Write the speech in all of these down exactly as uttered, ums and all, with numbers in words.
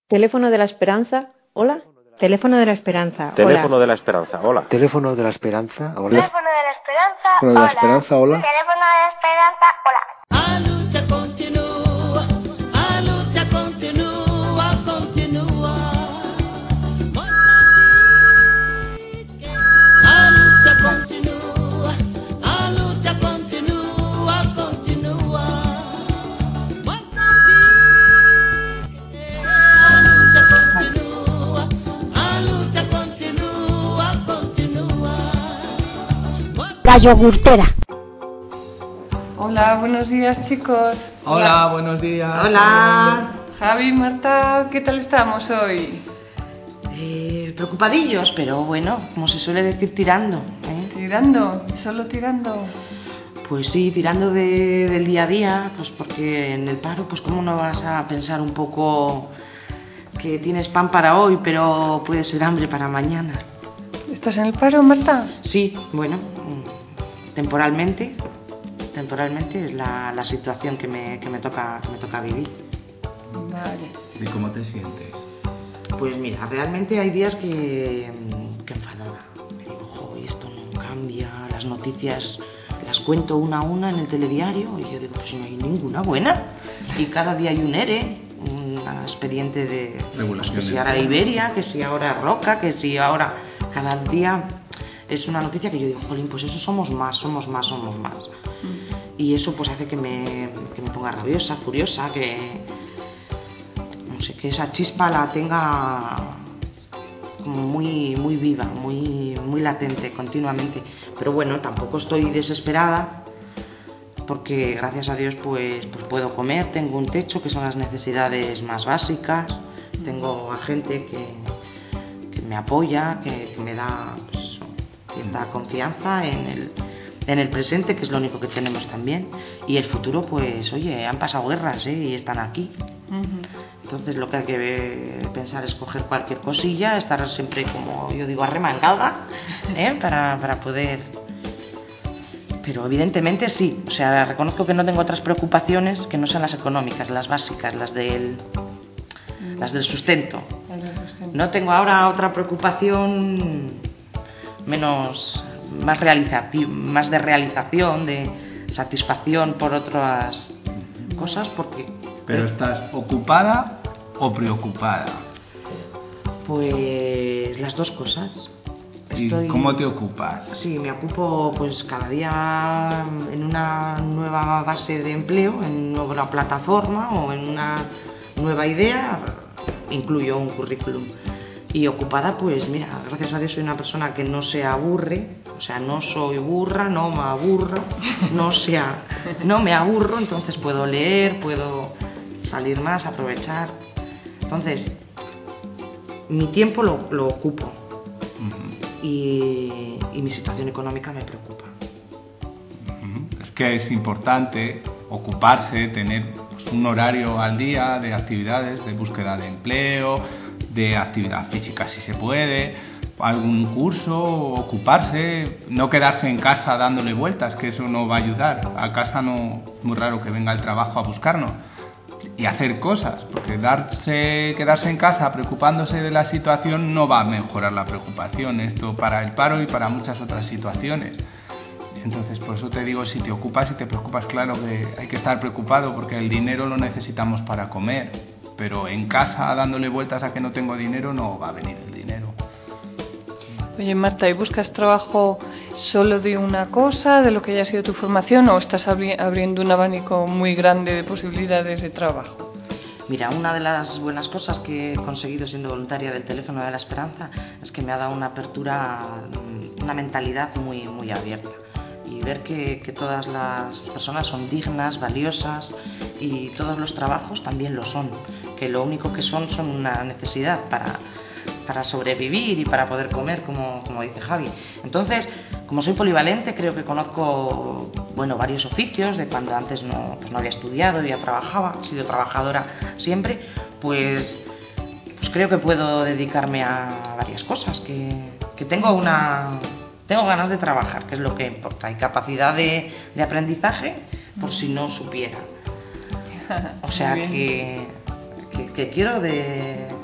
Teléfono de la Esperanza, hola. Teléfono de la Esperanza, hola. Teléfono de la Esperanza, hola. Teléfono de la Esperanza, hola. Teléfono de la Esperanza, Teléfono de la Esperanza, hola. Teléfono de la Esperanza, hola. A lucha continúa, a lucha continúa, continúa. A lucha continúa, a lucha continúa, continúa. A lucha continúa, a lucha continúa, continúa. La yogurtera. Hola, buenos días, chicos. Hola, buenos días. Hola. Javi, Marta, ¿qué tal estamos hoy? Eh, preocupadillos, pero bueno, como se suele decir, tirando. ¿eh? ¿Tirando? ¿Solo tirando? Pues sí, tirando de, del día a día, pues porque en el paro, pues cómo no vas a pensar un poco que tienes pan para hoy, pero puede ser hambre para mañana. ¿Estás en el paro, Marta? Sí, bueno, temporalmente, temporalmente es la, la situación que me, que me toca, que me toca vivir. Vale. ¿Y cómo te sientes? Pues mira, realmente hay días que, que enfadada. Me digo, jo, esto no cambia, las noticias las cuento una a una en el telediario y yo digo, pues no hay ninguna buena. Y cada día hay un ERE, un expediente de, pues, que si ahora Iberia, que si ahora Roca, que si ahora... Cada día es una noticia que yo digo, jolín, pues eso somos más, somos más, somos más. Mm. Y eso pues hace que me, que me ponga rabiosa, furiosa, que... no sé, que esa chispa la tenga como muy, muy viva, muy, muy latente continuamente. Pero bueno, tampoco estoy desesperada porque gracias a Dios pues, pues puedo comer, tengo un techo, que son las necesidades más básicas, tengo a gente que, que me apoya, que, que me da pues, cierta confianza en el, en el presente, que es lo único que tenemos también. Y el futuro, pues oye, han pasado guerras, ¿eh? Y están aquí. Uh-huh. Entonces lo que hay que pensar es coger cualquier cosilla, estar siempre, como yo digo, arremangada, ¿eh? para, para poder... Pero evidentemente sí, o sea, reconozco que no tengo otras preocupaciones que no sean las económicas, las básicas, las del, mm. las del sustento. sustento. No tengo ahora otra preocupación menos, más, realización, más de realización, de satisfacción por otras cosas, porque... ¿Pero estás ocupada o preocupada? Pues las dos cosas. Estoy... ¿Y cómo te ocupas? Sí, me ocupo pues cada día en una nueva base de empleo, en una nueva plataforma o en una nueva idea, incluyo un currículum. Y ocupada, pues mira, gracias a Dios soy una persona que no se aburre, o sea, no soy burra, no me aburro, no, sea, no me aburro, entonces puedo leer, puedo salir más, aprovechar. Entonces, mi tiempo lo, lo ocupo. Uh-huh. y, y mi situación económica me preocupa. Uh-huh. Es que es importante ocuparse, tener pues, un horario al día de actividades, de búsqueda de empleo, de actividad física si se puede, algún curso, ocuparse, no quedarse en casa dándole vueltas, que eso no va a ayudar. A casa no es muy raro que venga el trabajo a buscarnos. Y hacer cosas, porque darse, quedarse en casa preocupándose de la situación no va a mejorar la preocupación, esto para el paro y para muchas otras situaciones. Entonces, por eso te digo, si te ocupas y te preocupas, claro que hay que estar preocupado porque el dinero lo necesitamos para comer, pero en casa dándole vueltas a que no tengo dinero no va a venir el dinero. Oye, Marta, ¿y buscas trabajo solo de una cosa, de lo que haya sido tu formación, o estás abri- abriendo un abanico muy grande de posibilidades de trabajo? Mira, una de las buenas cosas que he conseguido siendo voluntaria del Teléfono de la Esperanza es que me ha dado una apertura, una mentalidad muy, muy abierta. Y ver que, que todas las personas son dignas, valiosas, y todos los trabajos también lo son. Que lo único que son son una necesidad para... para sobrevivir y para poder comer, como, como dice Javi. Entonces, como soy polivalente, creo que conozco bueno, varios oficios, de cuando antes no, pues no había estudiado, ya trabajaba, he sido trabajadora siempre, pues, pues creo que puedo dedicarme a varias cosas, que, que tengo una... tengo ganas de trabajar, que es lo que importa, y capacidad de, de aprendizaje, por si no supiera. O sea que, que, que quiero de...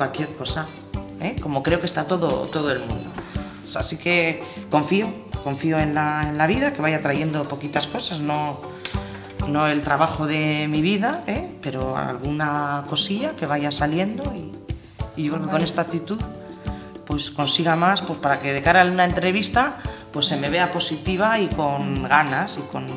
cualquier cosa, ¿eh? Como creo que está todo, todo el mundo. Así que confío, confío en la, en la vida, que vaya trayendo poquitas cosas, no, no el trabajo de mi vida, ¿eh? Pero alguna cosilla que vaya saliendo y, y yo creo que con esta actitud pues consiga más, pues para que de cara a una entrevista pues se me vea positiva y con ganas y con...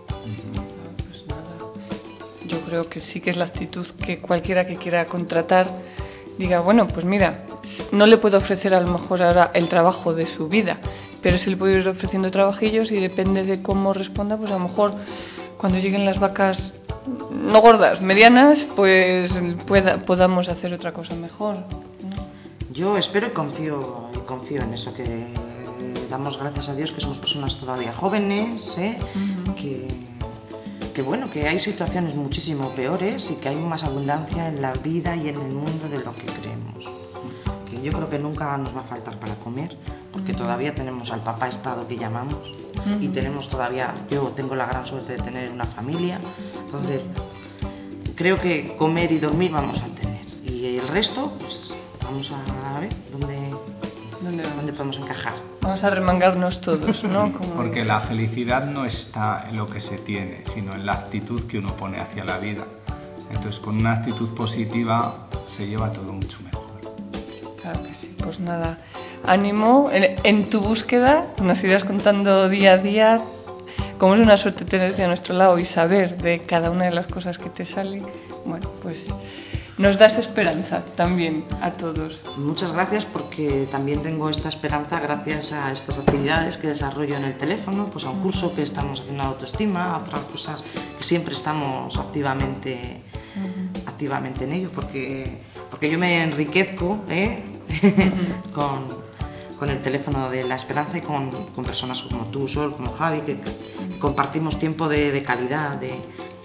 Pues nada. Yo creo que sí que es la actitud que cualquiera que quiera contratar diga, bueno, pues mira, no le puedo ofrecer a lo mejor ahora el trabajo de su vida, pero sí le puedo ir ofreciendo trabajillos y depende de cómo responda, pues a lo mejor cuando lleguen las vacas no gordas, medianas, pues pueda, podamos hacer otra cosa mejor, ¿no? Yo espero y confío, y confío en eso, que damos gracias a Dios que somos personas todavía jóvenes, ¿eh? Uh-huh. que, que bueno, que hay situaciones muchísimo peores y que hay más abundancia en la vida y en el mundo de lo que creemos. Que yo creo que nunca nos va a faltar para comer, porque uh-huh. todavía tenemos al papá Estado que llamamos, uh-huh. y tenemos todavía, yo tengo la gran suerte de tener una familia, entonces creo que comer y dormir vamos a tener, y el resto pues vamos a ver dónde, ¿Dónde, dónde podemos encajar. Vamos a remangarnos todos, ¿no? Como... Porque la felicidad no está en lo que se tiene, sino en la actitud que uno pone hacia la vida. Entonces, con una actitud positiva se lleva todo mucho mejor. Claro que sí. Pues nada, ánimo en, en tu búsqueda. Nos irás contando día a día. Como es una suerte tenerte a nuestro lado y saber de cada una de las cosas que te salen, bueno, pues... nos das esperanza también a todos. Muchas gracias, porque también tengo esta esperanza gracias a estas actividades que desarrollo en el teléfono, pues a un curso que estamos haciendo de autoestima, a otras cosas que siempre estamos activamente, uh-huh. activamente en ello, porque, porque yo me enriquezco, ¿eh? uh-huh. con, con el teléfono de la esperanza y con, con personas como tú, Sol, como Javi, que, que compartimos tiempo de, de calidad, de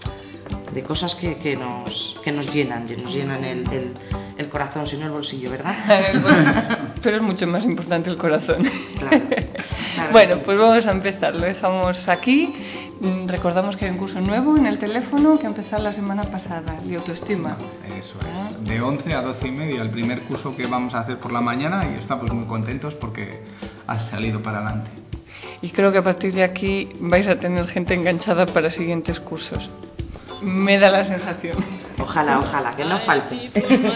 de cosas que, que, nos, que nos llenan, nos llenan el, el, el corazón, si no el bolsillo, ¿verdad? Bueno, pero es mucho más importante el corazón. Claro, claro, bueno, sí. Pues vamos a empezar, lo dejamos aquí. Recordamos que hay un curso nuevo en el teléfono que empezó la semana pasada, de autoestima. Eso es, de once a doce y media, el primer curso que vamos a hacer por la mañana, y estamos muy contentos porque ha salido para adelante. Y creo que a partir de aquí vais a tener gente enganchada para siguientes cursos. Me da la sensación. Ojalá, ojalá, que no falte.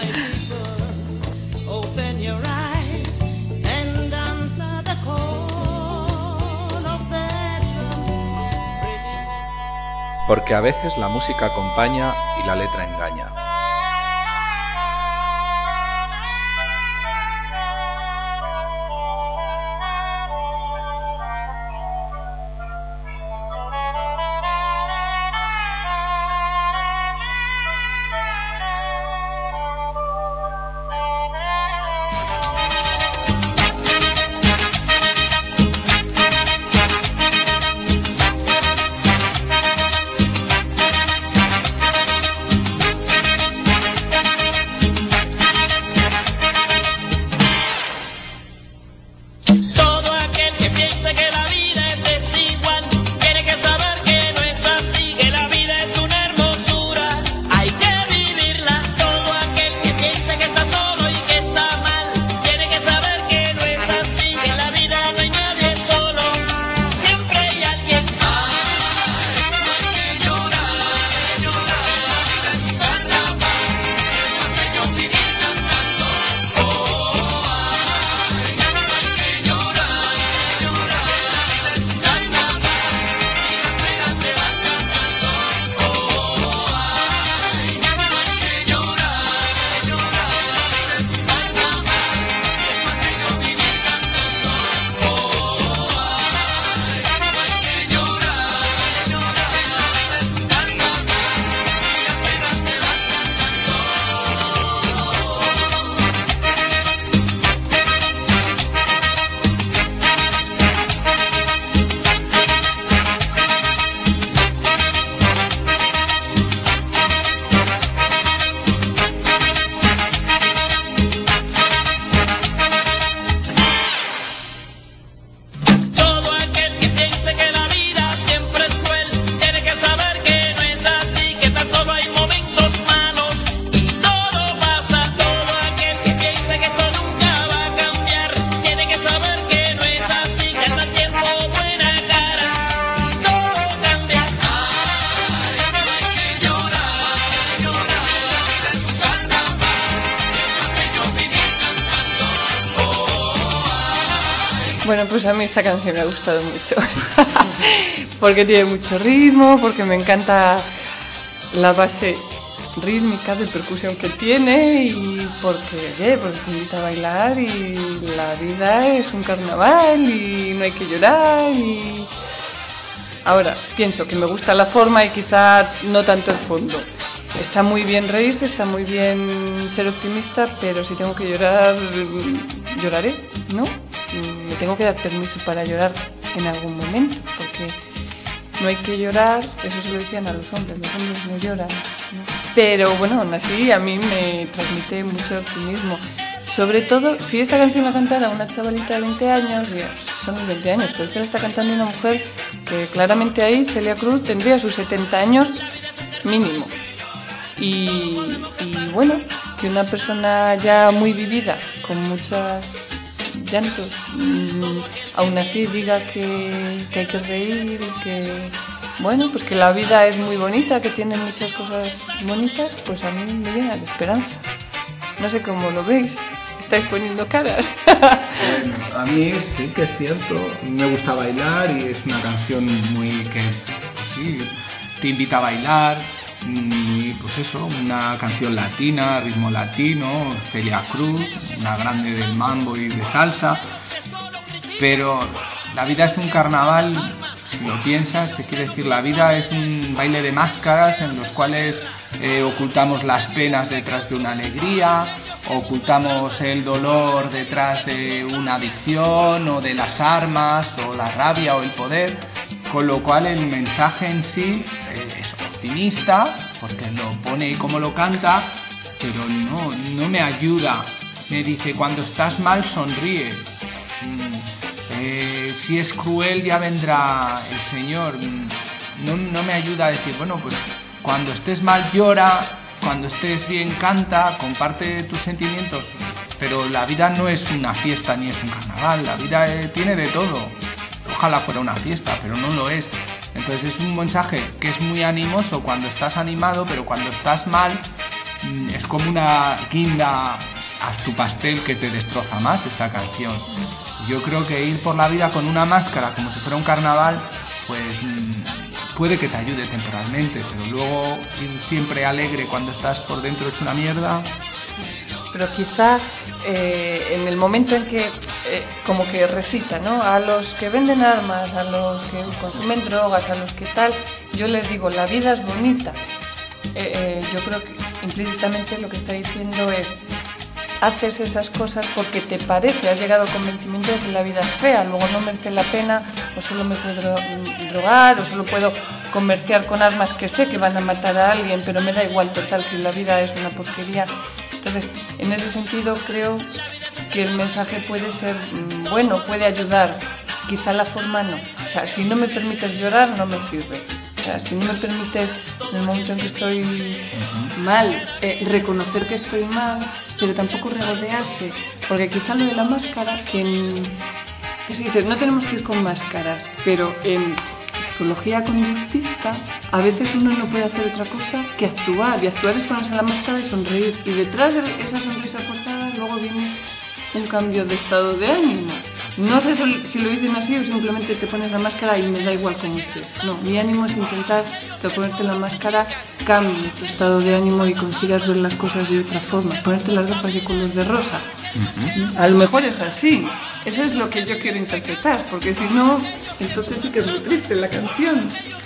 Porque a veces la música acompaña y la letra engaña. Bueno, pues a mí esta canción me ha gustado mucho. Porque tiene mucho ritmo, porque me encanta la base rítmica de percusión que tiene y porque, oye, porque te invita a bailar y la vida es un carnaval y no hay que llorar y... Ahora, pienso que me gusta la forma y quizá no tanto el fondo. Está muy bien reírse, está muy bien ser optimista, pero si tengo que llorar, lloraré, ¿no? Me tengo que dar permiso para llorar en algún momento, porque no hay que llorar, eso se lo decían a los hombres, los hombres no lloran, ¿no? Pero bueno, aún así a mí me transmite mucho optimismo. Sobre todo, si esta canción la cantara una chavalita de veinte años, son veinte años, pero es que la está cantando una mujer que claramente ahí, Celia Cruz, tendría sus setenta años mínimo. Y, y bueno, que una persona ya muy vivida, con muchos llantos, mmm, aún así diga que, que hay que reír y que, bueno, pues que la vida es muy bonita, que tiene muchas cosas bonitas, pues a mí me llena de esperanza. No sé cómo lo veis, estáis poniendo caras. Bueno, a mí sí que es cierto, me gusta bailar y es una canción muy que, pues sí, te invita a bailar. Y pues eso, una canción latina, ritmo latino, Celia Cruz, una grande del mambo y de salsa, pero la vida es un carnaval, si lo piensas, te quiere decir, la vida es un baile de máscaras en los cuales eh, ocultamos las penas detrás de una alegría, ocultamos el dolor detrás de una adicción o de las armas o la rabia o el poder, con lo cual el mensaje en sí eh, es optimista, porque lo pone como lo canta, pero no, no me ayuda. Me dice, cuando estás mal sonríe, mm, eh, si es cruel ya vendrá el Señor. Mm, no, no me ayuda a decir, bueno, pues cuando estés mal llora, cuando estés bien canta, comparte tus sentimientos, pero la vida no es una fiesta ni es un carnaval, la vida eh, tiene de todo. Ojalá fuera una fiesta, pero no lo es. Entonces es un mensaje que es muy animoso cuando estás animado, pero cuando estás mal es como una guinda a tu pastel que te destroza más esta canción. Yo creo que ir por la vida con una máscara como si fuera un carnaval, pues puede que te ayude temporalmente, pero luego ir siempre alegre cuando estás por dentro es una mierda. Pero quizá eh, en el momento en que eh, como que recita, ¿no? A los que venden armas, a los que consumen drogas, a los que tal, yo les digo, la vida es bonita. Eh, eh, yo creo que implícitamente lo que está diciendo es, haces esas cosas porque te parece, has llegado al convencimiento de que la vida es fea, luego no merece la pena, o solo me puedo drogar, o solo puedo comerciar con armas que sé que van a matar a alguien, pero me da igual total si la vida es una porquería. Entonces, en ese sentido creo que el mensaje puede ser mmm, bueno, puede ayudar, quizá la forma no. O sea, si no me permites llorar, no me sirve. O sea, si no me permites, en el momento en que estoy mal, eh, reconocer que estoy mal, pero tampoco regodearse, porque quizá lo de la máscara, que en, es decir, no tenemos que ir con máscaras, pero en psicología conductista, a veces uno no puede hacer otra cosa que actuar, y actuar es ponerse la máscara y sonreír, y detrás de esa sonrisa forzada luego viene un cambio de estado de ánimo. No sé si lo dicen así o simplemente te pones la máscara y me da igual cómo estés. No, mi ánimo es intentar que al ponerte la máscara cambie tu estado de ánimo y consigas ver las cosas de otra forma. Ponerte las gafas de color de rosa. Uh-huh. A lo mejor es así. Eso es lo que yo quiero interpretar, porque si no, entonces sí que es muy triste la canción.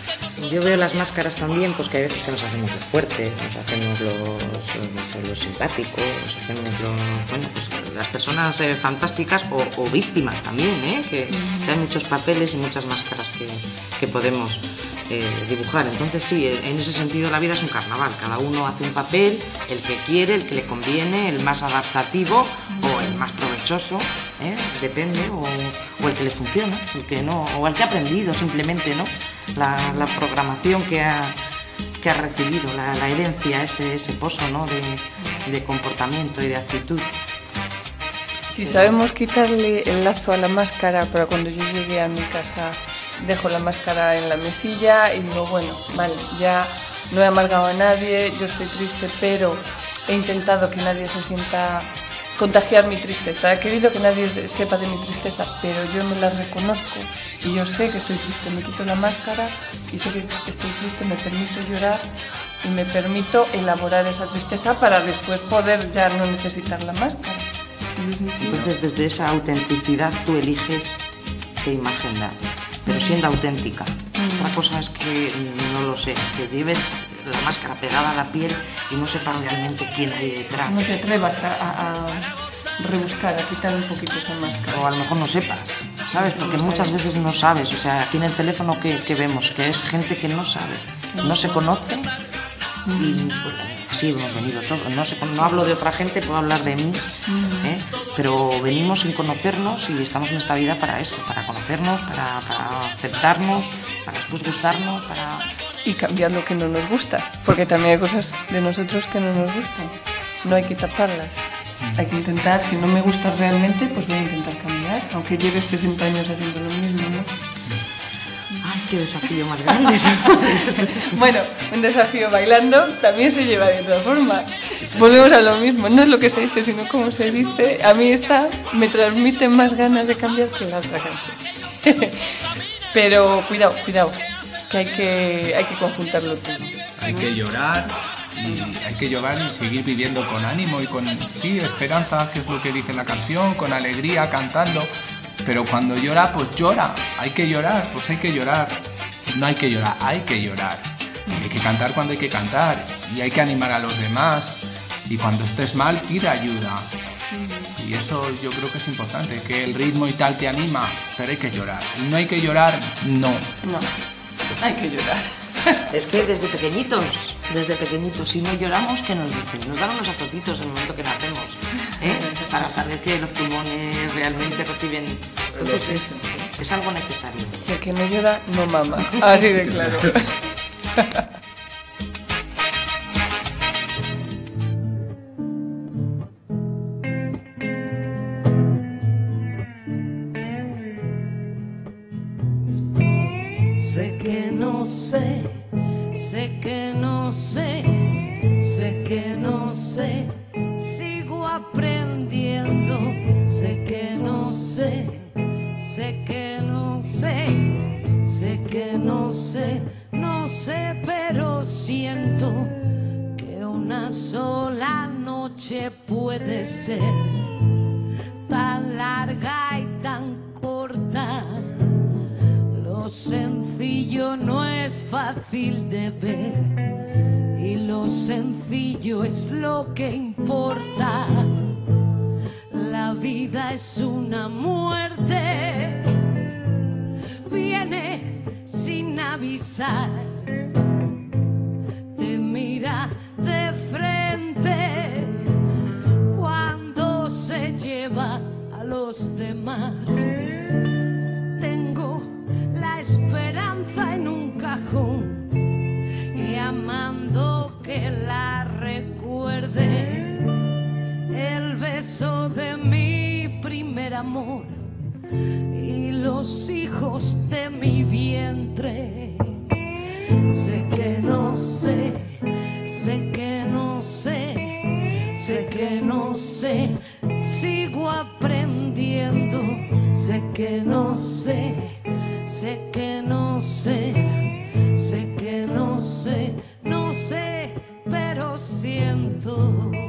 Yo veo las máscaras también, pues que hay veces que nos hacemos los fuertes, nos hacemos los, los, los simpáticos, nos hacemos los, bueno, pues las personas eh, fantásticas o, o víctimas también, ¿eh? Que uh-huh. hay muchos papeles y muchas máscaras que, que podemos eh, dibujar. Entonces sí, en ese sentido la vida es un carnaval, cada uno hace un papel, el que quiere, el que le conviene, el más adaptativo uh-huh. o el más provechoso, ¿eh? Depende, o, o el que le funciona, el que no, o el que ha aprendido simplemente, ¿no? La, la programación que ha, que ha recibido, la, la herencia, ese, ese pozo, ¿no? de, de comportamiento y de actitud. Si sabemos quitarle el lazo a la máscara, para cuando yo llegue a mi casa dejo la máscara en la mesilla y digo, bueno, vale, ya no he amargado a nadie, yo estoy triste, pero he intentado que nadie se sienta contagiar mi tristeza, he querido que nadie sepa de mi tristeza, pero yo me la reconozco y yo sé que estoy triste, me quito la máscara y sé que estoy triste, me permito llorar y me permito elaborar esa tristeza para después poder ya no necesitar la máscara. Entonces, desde esa autenticidad tú eliges qué imagen dar, pero siendo auténtica. Mm. Otra cosa es que, no lo sé, es que lleves la máscara pegada a la piel y no sepas realmente quién hay detrás. No te atrevas a, a, a rebuscar, a quitar un poquito esa máscara. O a lo mejor no sepas, ¿sabes? Porque no muchas veces no sabes. O sea, aquí en el teléfono que, que vemos, que es gente que no sabe, no se conoce. Y pues, sí, hemos venido todos. No, sé, no hablo de otra gente, puedo hablar de mí, ¿eh? Pero venimos sin conocernos y estamos en esta vida para eso, para conocernos, para, para aceptarnos, para después gustarnos, para... Y cambiar lo que no nos gusta, porque también hay cosas de nosotros que no nos gustan, no hay que taparlas. Hay que intentar, si no me gusta realmente, pues voy a intentar cambiar, aunque lleves sesenta años haciendo lo mismo, ¿no? ¡Ay, qué desafío más grande! Bueno, un desafío bailando también se lleva de otra forma. Volvemos a lo mismo, no es lo que se dice, sino cómo se dice. A mí esta me transmite más ganas de cambiar que la otra canción. Pero cuidado, cuidado, que hay que, hay que conjuntarlo todo. Hay que llorar y hay que llorar y seguir viviendo con ánimo y con, sí, esperanza, que es lo que dice la canción, con alegría, cantando. Pero cuando llora, pues llora, hay que llorar, pues hay que llorar. No hay que llorar, hay que llorar. Hay que cantar cuando hay que cantar y hay que animar a los demás. Y cuando estés mal, pide ayuda. Y eso yo creo que es importante, que el ritmo y tal te anima, pero hay que llorar. Y no hay que llorar, no. No, hay que llorar. Es que desde pequeñitos, desde pequeñitos, si no lloramos, ¿qué nos dicen? Nos dan unos azotitos en el momento que nacemos, ¿eh? Para saber que los pulmones realmente reciben... Entonces es, es algo necesario. El que no llora, no mama, así de claro. Sé que no sé, sé que no sé, sé que no sé, sigo aprendiendo, sé que no sé, sé que no sé, sé que no sé, no sé, pero siento que una sola noche puede ser tan larga y tan corta. Lo sencillo no es fácil de ver y lo sencillo es lo que importa. La vida es una muerte, viene sin avisar, te mira de frente cuando se lleva a los demás. Esperanza en un cajón y amando que la recuerde, el beso de mi primer amor y los hijos de mi vientre. Sé que no sé, sé que no sé, sé que no sé, sigo aprendiendo, sé que no sé. Sé que no sé, sé que no sé, no sé, pero siento.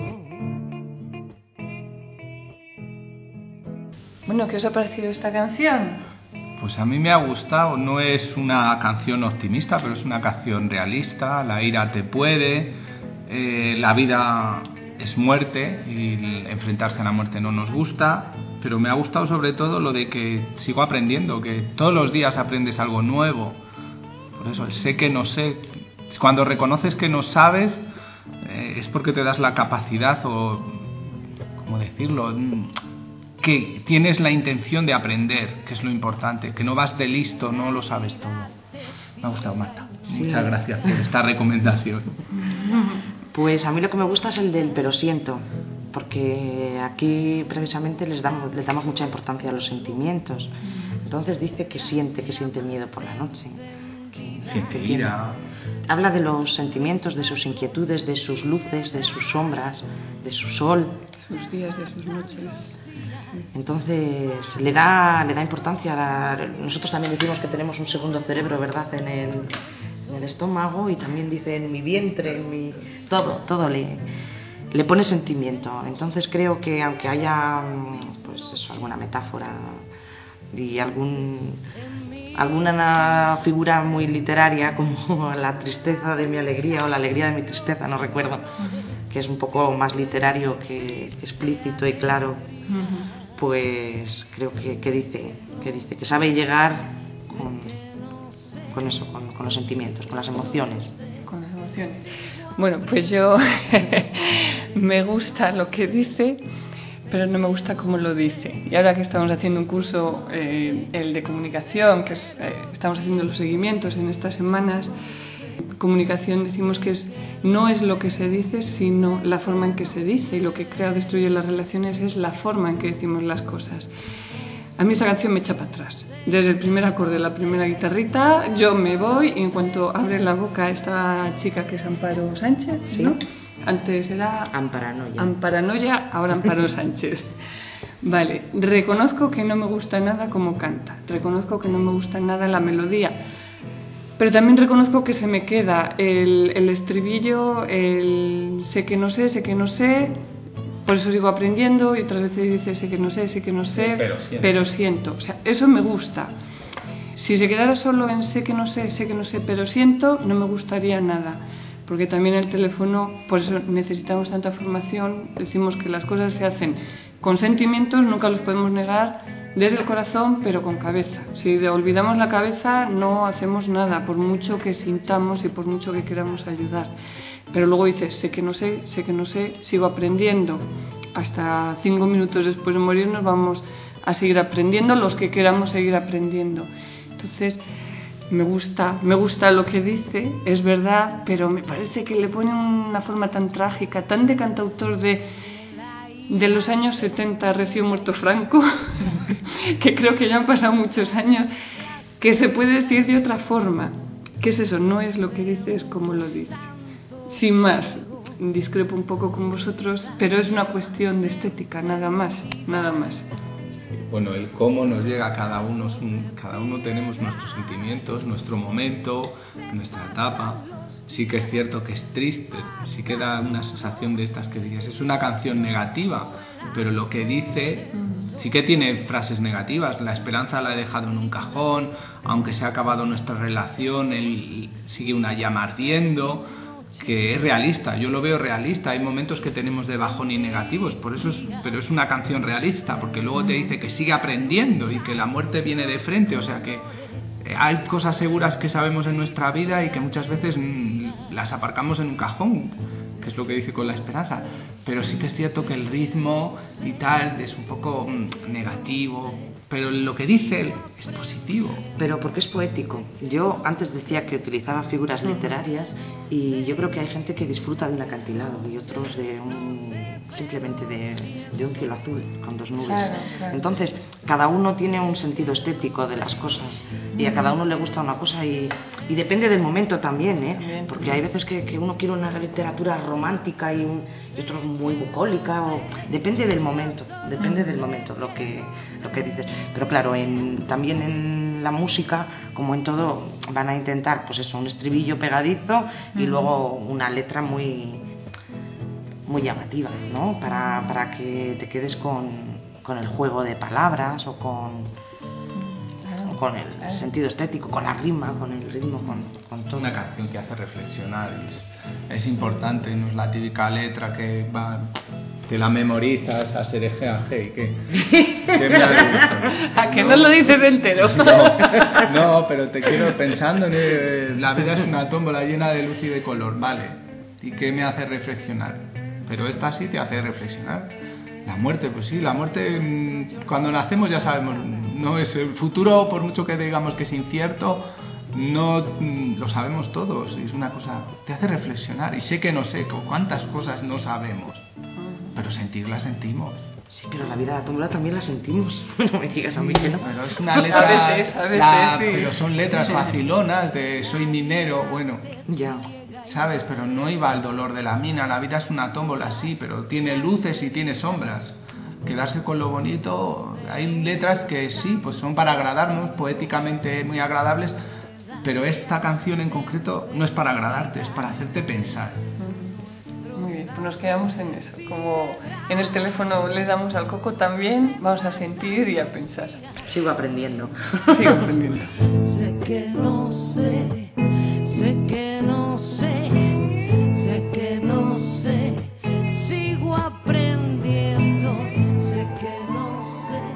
Bueno, ¿qué os ha parecido esta canción? Pues a mí me ha gustado, no es una canción optimista, pero es una canción realista, la ira te puede, eh, la vida es muerte y enfrentarse a la muerte no nos gusta. Pero me ha gustado sobre todo lo de que sigo aprendiendo, que todos los días aprendes algo nuevo. Por eso, el sé que no sé. Cuando reconoces que no sabes, eh, es porque te das la capacidad o, ¿cómo decirlo?, que tienes la intención de aprender, que es lo importante, que no vas de listo, no lo sabes todo. Me ha gustado, Marta. Sí. Muchas gracias por esta recomendación. Pues a mí lo que me gusta es el del pero siento. Porque aquí precisamente les damos, les damos mucha importancia a los sentimientos. Entonces dice que siente, que siente miedo por la noche, que, Siente que ira. tiene. Habla de los sentimientos, de sus inquietudes, de sus luces, de sus sombras, de su sol. Sus días, de sus noches. Entonces le da, le da importancia. A la... Nosotros también decimos que tenemos un segundo cerebro, ¿verdad?, en el, en el estómago, y también dice en mi vientre, en mi... todo, todo le, le pone sentimiento. Entonces creo que aunque haya pues eso, alguna metáfora y algún, alguna figura muy literaria como la tristeza de mi alegría o la alegría de mi tristeza, no recuerdo, que es un poco más literario que explícito y claro, uh-huh. pues creo que, que dice que dice que sabe llegar con, con eso, con, con los sentimientos, con las emociones. Con las emociones. Bueno, pues yo me gusta lo que dice, pero no me gusta cómo lo dice. Y ahora que estamos haciendo un curso, eh, el de comunicación, que es, eh, estamos haciendo los seguimientos en estas semanas, comunicación decimos que es, no es lo que se dice, sino la forma en que se dice, y lo que crea o destruye las relaciones es la forma en que decimos las cosas. A mí esa canción me echa para atrás. Desde el primer acorde, la primera guitarrita, yo me voy, y en cuanto abre la boca esta chica que es Amparo Sánchez, ¿sí? ¿No? Antes era Amparanoia. Amparanoia, ahora Amparo Sánchez. Vale, reconozco que no me gusta nada cómo canta, reconozco que no me gusta nada la melodía, pero también reconozco que se me queda el, el estribillo, el sé que no sé, sé que no sé, por eso sigo aprendiendo, y otras veces dice sé que no sé, sé que no sé, pero siento. pero siento. O sea, eso me gusta. Si se quedara solo en sé que no sé, sé que no sé, pero siento, no me gustaría nada. Porque también el teléfono, por eso necesitamos tanta formación, decimos que las cosas se hacen con sentimientos, nunca los podemos negar, desde el corazón, pero con cabeza. Si olvidamos la cabeza, no hacemos nada, por mucho que sintamos y por mucho que queramos ayudar. Pero luego dices, sé que no sé, sé que no sé, sigo aprendiendo. Hasta cinco minutos después de morirnos vamos a seguir aprendiendo, los que queramos seguir aprendiendo. Entonces, me gusta, me gusta lo que dice, es verdad, pero me parece que le pone una forma tan trágica, tan de cantautor de, de los años setenta, recién muerto Franco, que creo que ya han pasado muchos años, que se puede decir de otra forma. ¿Qué es eso? No es lo que dice, es como lo dice. Sin más, discrepo un poco con vosotros, pero es una cuestión de estética, nada más, nada más. Bueno, el cómo nos llega a cada uno, cada uno tenemos nuestros sentimientos, nuestro momento, nuestra etapa. Sí que es cierto que es triste, sí que da una sensación de estas que dices, es una canción negativa, pero lo que dice sí que tiene frases negativas. La esperanza la he dejado en un cajón, aunque se ha acabado nuestra relación, él sigue una llama ardiendo, que es realista, yo lo veo realista. Hay momentos que tenemos de bajón y negativos, por eso es, pero es una canción realista, porque luego te dice que sigue aprendiendo y que la muerte viene de frente, o sea que hay cosas seguras que sabemos en nuestra vida y que muchas veces mmm, las aparcamos en un cajón, que es lo que dice con la esperanza, pero sí que es cierto que el ritmo y tal es un poco mmm, negativo, pero lo que dice él es positivo. Pero porque es poético. Yo antes decía que utilizaba figuras literarias, y yo creo que hay gente que disfruta de un acantilado y otros de un, simplemente de, de un cielo azul con dos nubes. Claro, claro. Entonces, cada uno tiene un sentido estético de las cosas, y a cada uno le gusta una cosa, y, y depende del momento también, ¿eh? Porque hay veces que, que uno quiere una literatura romántica y, un, y otros muy bucólica, o, depende del momento, depende del momento lo que, lo que dices. Pero claro, en, también en la música, como en todo, van a intentar, pues eso, un estribillo pegadizo y uh-huh. luego una letra muy, muy llamativa, ¿no? Para, para que te quedes con, con el juego de palabras o con, claro, o con el claro. sentido estético, con la rima, con el ritmo, con, con todo. Una canción que hace reflexionar, es, es importante, no es la típica letra que va... Te la memorizas a ser G a G, ¿qué? ¿Qué me has dicho? ¿A que no, no lo dices entero? No, no, pero te quiero pensando en el, la vida es una tómbola llena de luz y de color, vale. ¿Y qué me hace reflexionar? Pero esta sí te hace reflexionar. La muerte, pues sí, la muerte cuando nacemos ya sabemos, no es el futuro, por mucho que digamos que es incierto, no lo sabemos todos. Es una cosa, te hace reflexionar. Y sé que no sé, cuántas cosas no sabemos. Pero sentirlas sentimos. Sí, pero la vida de la tómbola también la sentimos. No me digas a mí que no. Pero es una letra... A veces, a veces, la- sí. Pero son letras facilonas de soy minero, bueno... Ya. ¿Sabes? Pero no iba al dolor de la mina. La vida es una tómbola, sí, pero tiene luces y tiene sombras. Quedarse con lo bonito... Hay letras que sí, pues son para agradarnos, poéticamente muy agradables, pero esta canción en concreto no es para agradarte, es para hacerte pensar. Muy bien, pues nos quedamos en eso. Como en el teléfono le damos al coco, también vamos a sentir y a pensar. Sigo aprendiendo. Sigo aprendiendo. Sé que no sé, sé que no sé, sé que no sé, sigo aprendiendo, sé que no sé.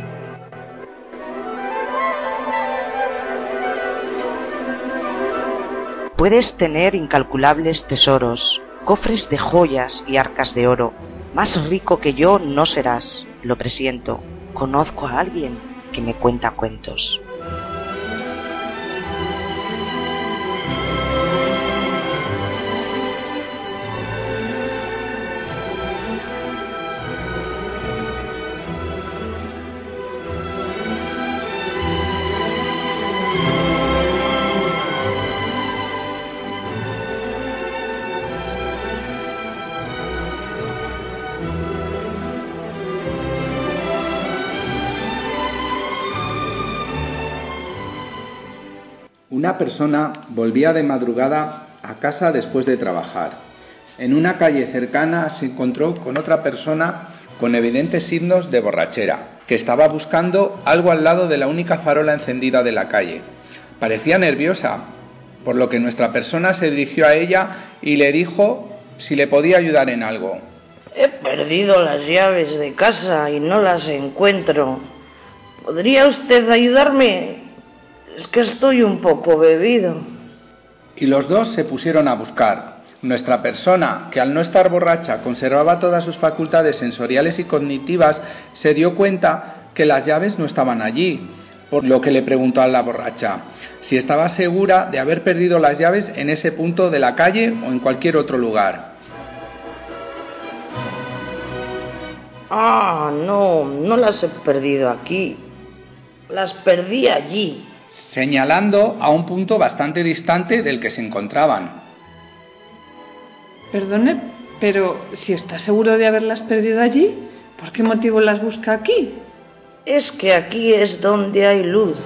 Puedes tener incalculables tesoros, cofres de joyas y arcas de oro. Más rico que yo no serás, lo presiento. Conozco a alguien que me cuenta cuentos. Una persona volvía de madrugada a casa después de trabajar. En una calle cercana se encontró con otra persona con evidentes signos de borrachera, que estaba buscando algo al lado de la única farola encendida de la calle. Parecía nerviosa, por lo que nuestra persona se dirigió a ella y le dijo si le podía ayudar en algo. He perdido las llaves de casa y no las encuentro. ¿Podría usted ayudarme? Es que estoy un poco bebido. Y los dos se pusieron a buscar. Nuestra persona, que al no estar borracha conservaba todas sus facultades sensoriales y cognitivas, se dio cuenta que las llaves no estaban allí, por lo que le preguntó a la borracha si estaba segura de haber perdido las llaves en ese punto de la calle o en cualquier otro lugar. Ah, no, no las he perdido aquí. Las perdí allí. Señalando a un punto bastante distante del que se encontraban. Perdone, pero si está seguro de haberlas perdido allí, ¿por qué motivo las busca aquí? Es que aquí es donde hay luz.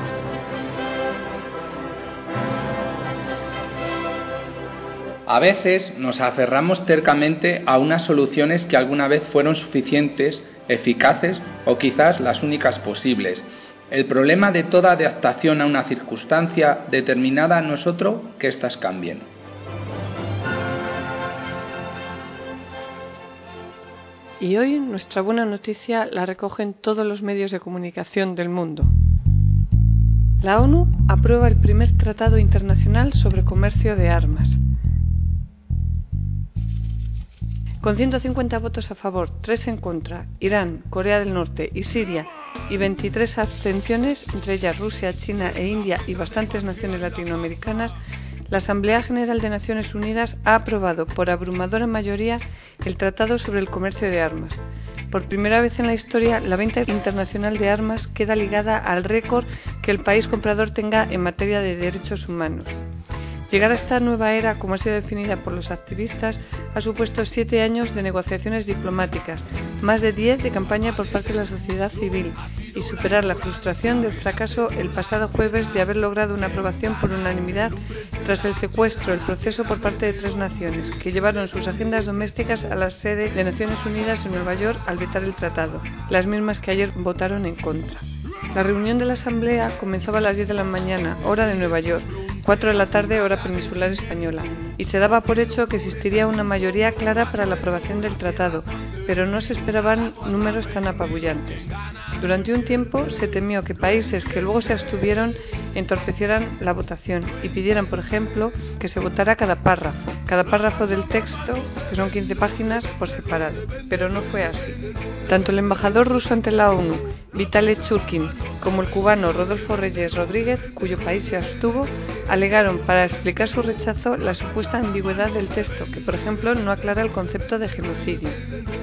A veces nos aferramos tercamente a unas soluciones que alguna vez fueron suficientes, eficaces o quizás las únicas posibles. El problema de toda adaptación a una circunstancia determinada no es otro que éstas cambien. Y hoy nuestra buena noticia la recogen todos los medios de comunicación del mundo. La ONU aprueba el primer tratado internacional sobre comercio de armas. Con ciento cincuenta votos a favor, tres en contra, Irán, Corea del Norte y Siria, y veintitrés abstenciones, entre ellas Rusia, China e India y bastantes naciones latinoamericanas, la Asamblea General de Naciones Unidas ha aprobado por abrumadora mayoría el Tratado sobre el Comercio de Armas. Por primera vez en la historia, la venta internacional de armas queda ligada al récord que el país comprador tenga en materia de derechos humanos. Llegar a esta nueva era, como ha sido definida por los activistas, ha supuesto siete años de negociaciones diplomáticas, más de diez de campaña por parte de la sociedad civil y superar la frustración del fracaso el pasado jueves de haber logrado una aprobación por unanimidad tras el secuestro del proceso por parte de tres naciones, que llevaron sus agendas domésticas a la sede de Naciones Unidas en Nueva York al vetar el tratado, las mismas que ayer votaron en contra. La reunión de la Asamblea comenzaba a las diez de la mañana, hora de Nueva York, cuatro de la tarde, hora peninsular española, y se daba por hecho que existiría una mayoría clara para la aprobación del tratado, pero no se esperaban números tan apabullantes. Durante un tiempo se temió que países que luego se abstuvieron entorpecieran la votación y pidieran, por ejemplo, que se votara cada párrafo, cada párrafo del texto, que son quince páginas, por separado, pero no fue así. Tanto el embajador ruso ante la ONU, Vitaly Churkin, como el cubano Rodolfo Reyes Rodríguez, cuyo país se abstuvo, alegaron para explicar su rechazo la supuesta ambigüedad del texto, que por ejemplo no aclara el concepto de genocidio.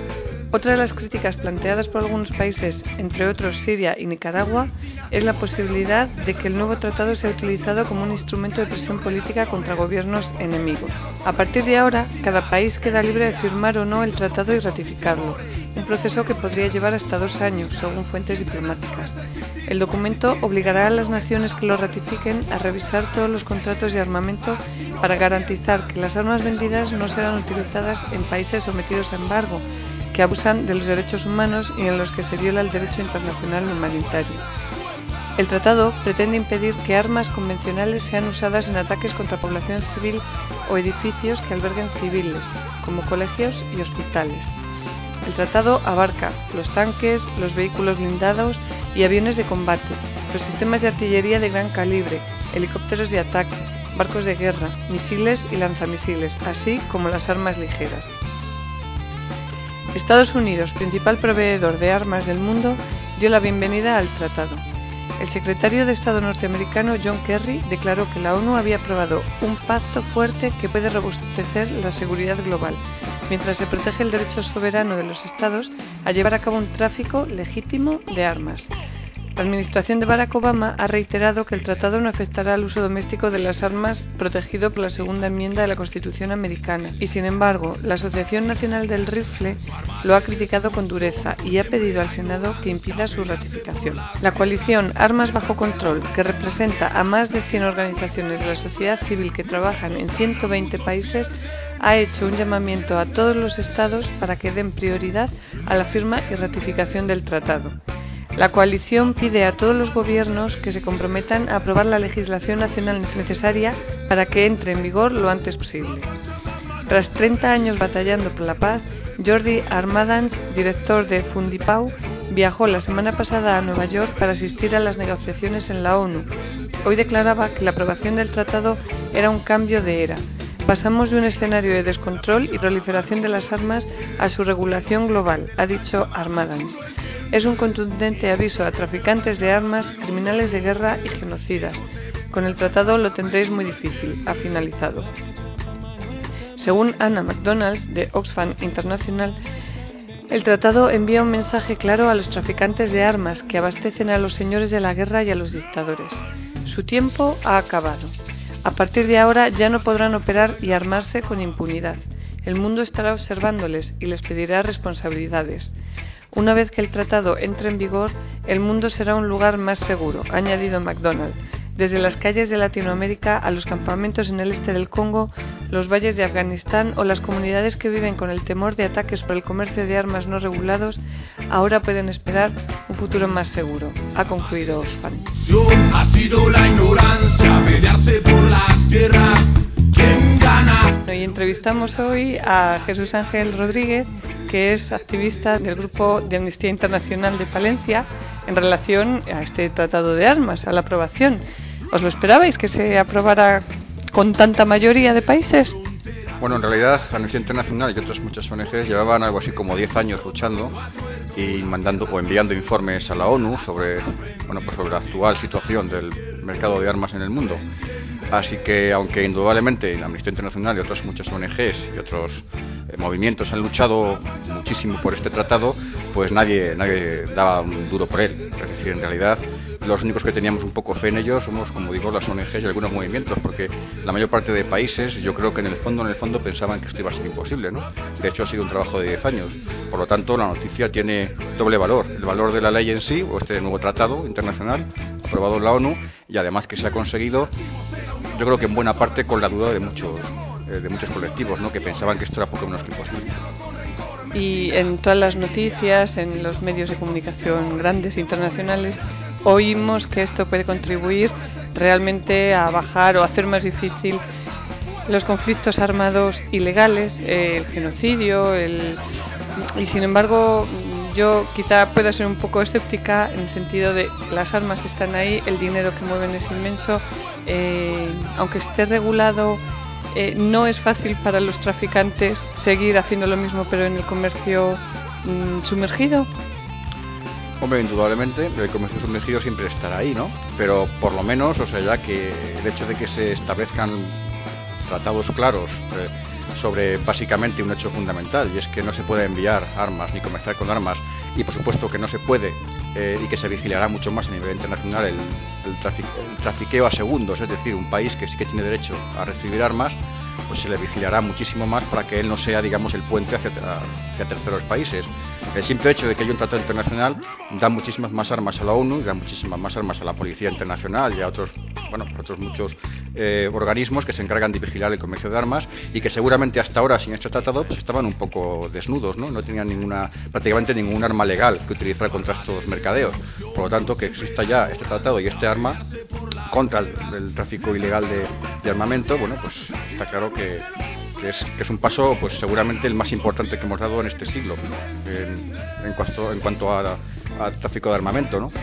Otra de las críticas planteadas por algunos países, entre otros Siria y Nicaragua, es la posibilidad de que el nuevo tratado sea utilizado como un instrumento de presión política contra gobiernos enemigos. A partir de ahora, cada país queda libre de firmar o no el tratado y ratificarlo, un proceso que podría llevar hasta dos años, según fuentes diplomáticas. El documento obligará a las naciones que lo ratifiquen a revisar todos los contratos de armamento para garantizar que las armas vendidas no serán utilizadas en países sometidos a embargo, que abusan de los derechos humanos y en los que se viola el derecho internacional humanitario. El tratado pretende impedir que armas convencionales sean usadas en ataques contra población civil o edificios que alberguen civiles, como colegios y hospitales. El tratado abarca los tanques, los vehículos blindados y aviones de combate, los sistemas de artillería de gran calibre, helicópteros de ataque, barcos de guerra, misiles y lanzamisiles, así como las armas ligeras. Estados Unidos, principal proveedor de armas del mundo, dio la bienvenida al tratado. El secretario de Estado norteamericano John Kerry declaró que la ONU había aprobado un pacto fuerte que puede robustecer la seguridad global, mientras se protege el derecho soberano de los Estados a llevar a cabo un tráfico legítimo de armas. La administración de Barack Obama ha reiterado que el tratado no afectará al uso doméstico de las armas protegido por la segunda enmienda de la Constitución americana y, sin embargo, la Asociación Nacional del Rifle lo ha criticado con dureza y ha pedido al Senado que impida su ratificación. La coalición Armas Bajo Control, que representa a más de cien organizaciones de la sociedad civil que trabajan en ciento veinte países, ha hecho un llamamiento a todos los estados para que den prioridad a la firma y ratificación del tratado. La coalición pide a todos los gobiernos que se comprometan a aprobar la legislación nacional necesaria para que entre en vigor lo antes posible. Tras treinta años batallando por la paz, Jordi Armadans, director de Fundipau, viajó la semana pasada a Nueva York para asistir a las negociaciones en la ONU. Hoy declaraba que la aprobación del tratado era un cambio de era. Pasamos de un escenario de descontrol y proliferación de las armas a su regulación global, ha dicho Armadans. Es un contundente aviso a traficantes de armas, criminales de guerra y genocidas. Con el tratado lo tendréis muy difícil, ha finalizado. Según Anna McDonald, de Oxfam International, el tratado envía un mensaje claro a los traficantes de armas que abastecen a los señores de la guerra y a los dictadores. Su tiempo ha acabado. A partir de ahora ya no podrán operar y armarse con impunidad. El mundo estará observándoles y les pedirá responsabilidades. Una vez que el tratado entre en vigor, el mundo será un lugar más seguro, ha añadido McDonald. Desde las calles de Latinoamérica a los campamentos en el este del Congo, los valles de Afganistán o las comunidades que viven con el temor de ataques por el comercio de armas no regulados, ahora pueden esperar un futuro más seguro, ha concluido Oxfam. Ha sido la ignorancia, pelearse por las tierras. ¿Quién gana? Y entrevistamos hoy a Jesús Ángel Rodríguez, que es activista del grupo de Amnistía Internacional de Palencia en relación a este tratado de armas, a la aprobación. ¿Os lo esperabais que se aprobara con tanta mayoría de países? Bueno, en realidad Amnistía Internacional y otras muchas O N Ges llevaban algo así como diez años luchando y mandando o enviando informes a la ONU sobre, bueno, pues sobre la actual situación del mercado de armas en el mundo. Así que, aunque indudablemente Amnistía Internacional y otras muchas O N Ges y otros eh, movimientos han luchado muchísimo por este tratado, pues nadie, nadie daba un duro por él. Es decir, en realidad, los únicos que teníamos un poco fe en ellos somos, como digo, las O N Ges y algunos movimientos, porque la mayor parte de países, yo creo que en el fondo, en el fondo pensaban que esto iba a ser imposible, ¿no? De hecho, ha sido un trabajo de diez años. Por lo tanto, la noticia tiene doble valor: el valor de la ley en sí, o este nuevo tratado internacional aprobado en la ONU, y además que se ha conseguido, yo creo que en buena parte con la duda de muchos eh, de muchos colectivos, ¿no?, que pensaban que esto era poco menos que imposible. Y en todas las noticias, en los medios de comunicación grandes internacionales, oímos que esto puede contribuir realmente a bajar o hacer más difícil los conflictos armados ilegales, eh, el genocidio, el... y sin embargo yo quizá pueda ser un poco escéptica en el sentido de las armas están ahí, el dinero que mueven es inmenso, eh, aunque esté regulado, eh, no es fácil para los traficantes seguir haciendo lo mismo pero en el comercio mm, sumergido. Hombre, indudablemente, el comercio sumergido siempre estará ahí, ¿no? Pero por lo menos, o sea, ya que el hecho de que se establezcan tratados claros eh, sobre básicamente un hecho fundamental, y es que no se puede enviar armas ni comerciar con armas, y por supuesto que no se puede eh, y que se vigilará mucho más a nivel internacional el, el, trafic, el trafiqueo a segundos, es decir, un país que sí que tiene derecho a recibir armas, pues se le vigilará muchísimo más para que él no sea, digamos, el puente hacia, hacia terceros países. El simple hecho de que haya un tratado internacional da muchísimas más armas a la ONU, da muchísimas más armas a la Policía Internacional y a otros, bueno, otros muchos eh, organismos que se encargan de vigilar el comercio de armas, y que seguramente hasta ahora, sin este tratado, pues estaban un poco desnudos, ¿no? No tenían ninguna, prácticamente ningún arma legal que utilizar contra estos mercadeos. Por lo tanto, que exista ya este tratado y este arma contra el, el tráfico ilegal de, de armamento, bueno, pues está claro que, que, es, que es un paso, pues seguramente el más importante que hemos dado en este siglo en, en cuanto, en cuanto a, a tráfico de armamento, ¿no?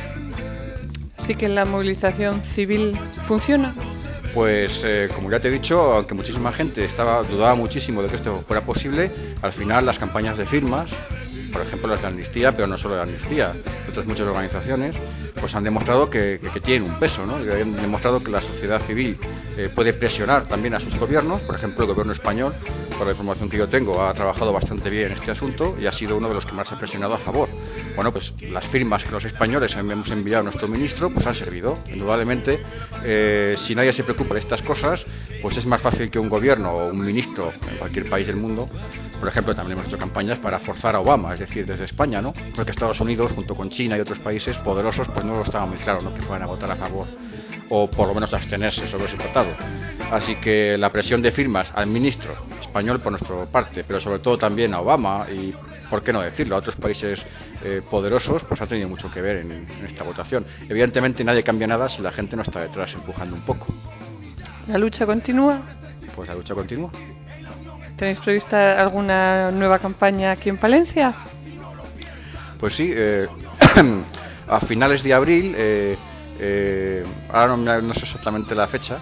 Sí que la movilización civil funciona. Pues eh, como ya te he dicho, aunque muchísima gente estaba dudaba muchísimo de que esto fuera posible, al final las campañas de firmas, por ejemplo las de Amnistía, pero no solo de Amnistía, otras muchas organizaciones, pues han demostrado que, que, que tienen un peso, ¿no? Y han demostrado que la sociedad civil eh, puede presionar también a sus gobiernos. Por ejemplo, el gobierno español, por la información que yo tengo, ha trabajado bastante bien en este asunto y ha sido uno de los que más ha presionado a favor. Bueno, pues las firmas que los españoles hemos enviado a nuestro ministro pues han servido. Indudablemente, eh, si nadie se preocupa de estas cosas, pues es más fácil que un gobierno o un ministro en cualquier país del mundo, por ejemplo, también hemos hecho campañas para forzar a Obama, es decir, desde España, ¿no? Porque Estados Unidos, junto con China y otros países poderosos, pues no lo estaba muy claro, ¿no?, que fueran a votar a favor o por lo menos a abstenerse sobre ese tratado. Así que la presión de firmas al ministro español por nuestra parte, pero sobre todo también a Obama y, por qué no decirlo, a otros países eh, poderosos, pues ha tenido mucho que ver en, en esta votación. Evidentemente nadie cambia nada si la gente no está detrás empujando un poco. ¿La lucha continúa? Pues la lucha continúa. ¿Tenéis prevista alguna nueva campaña aquí en Palencia? Pues sí, eh, a finales de abril, eh, eh, ahora no, no sé exactamente la fecha,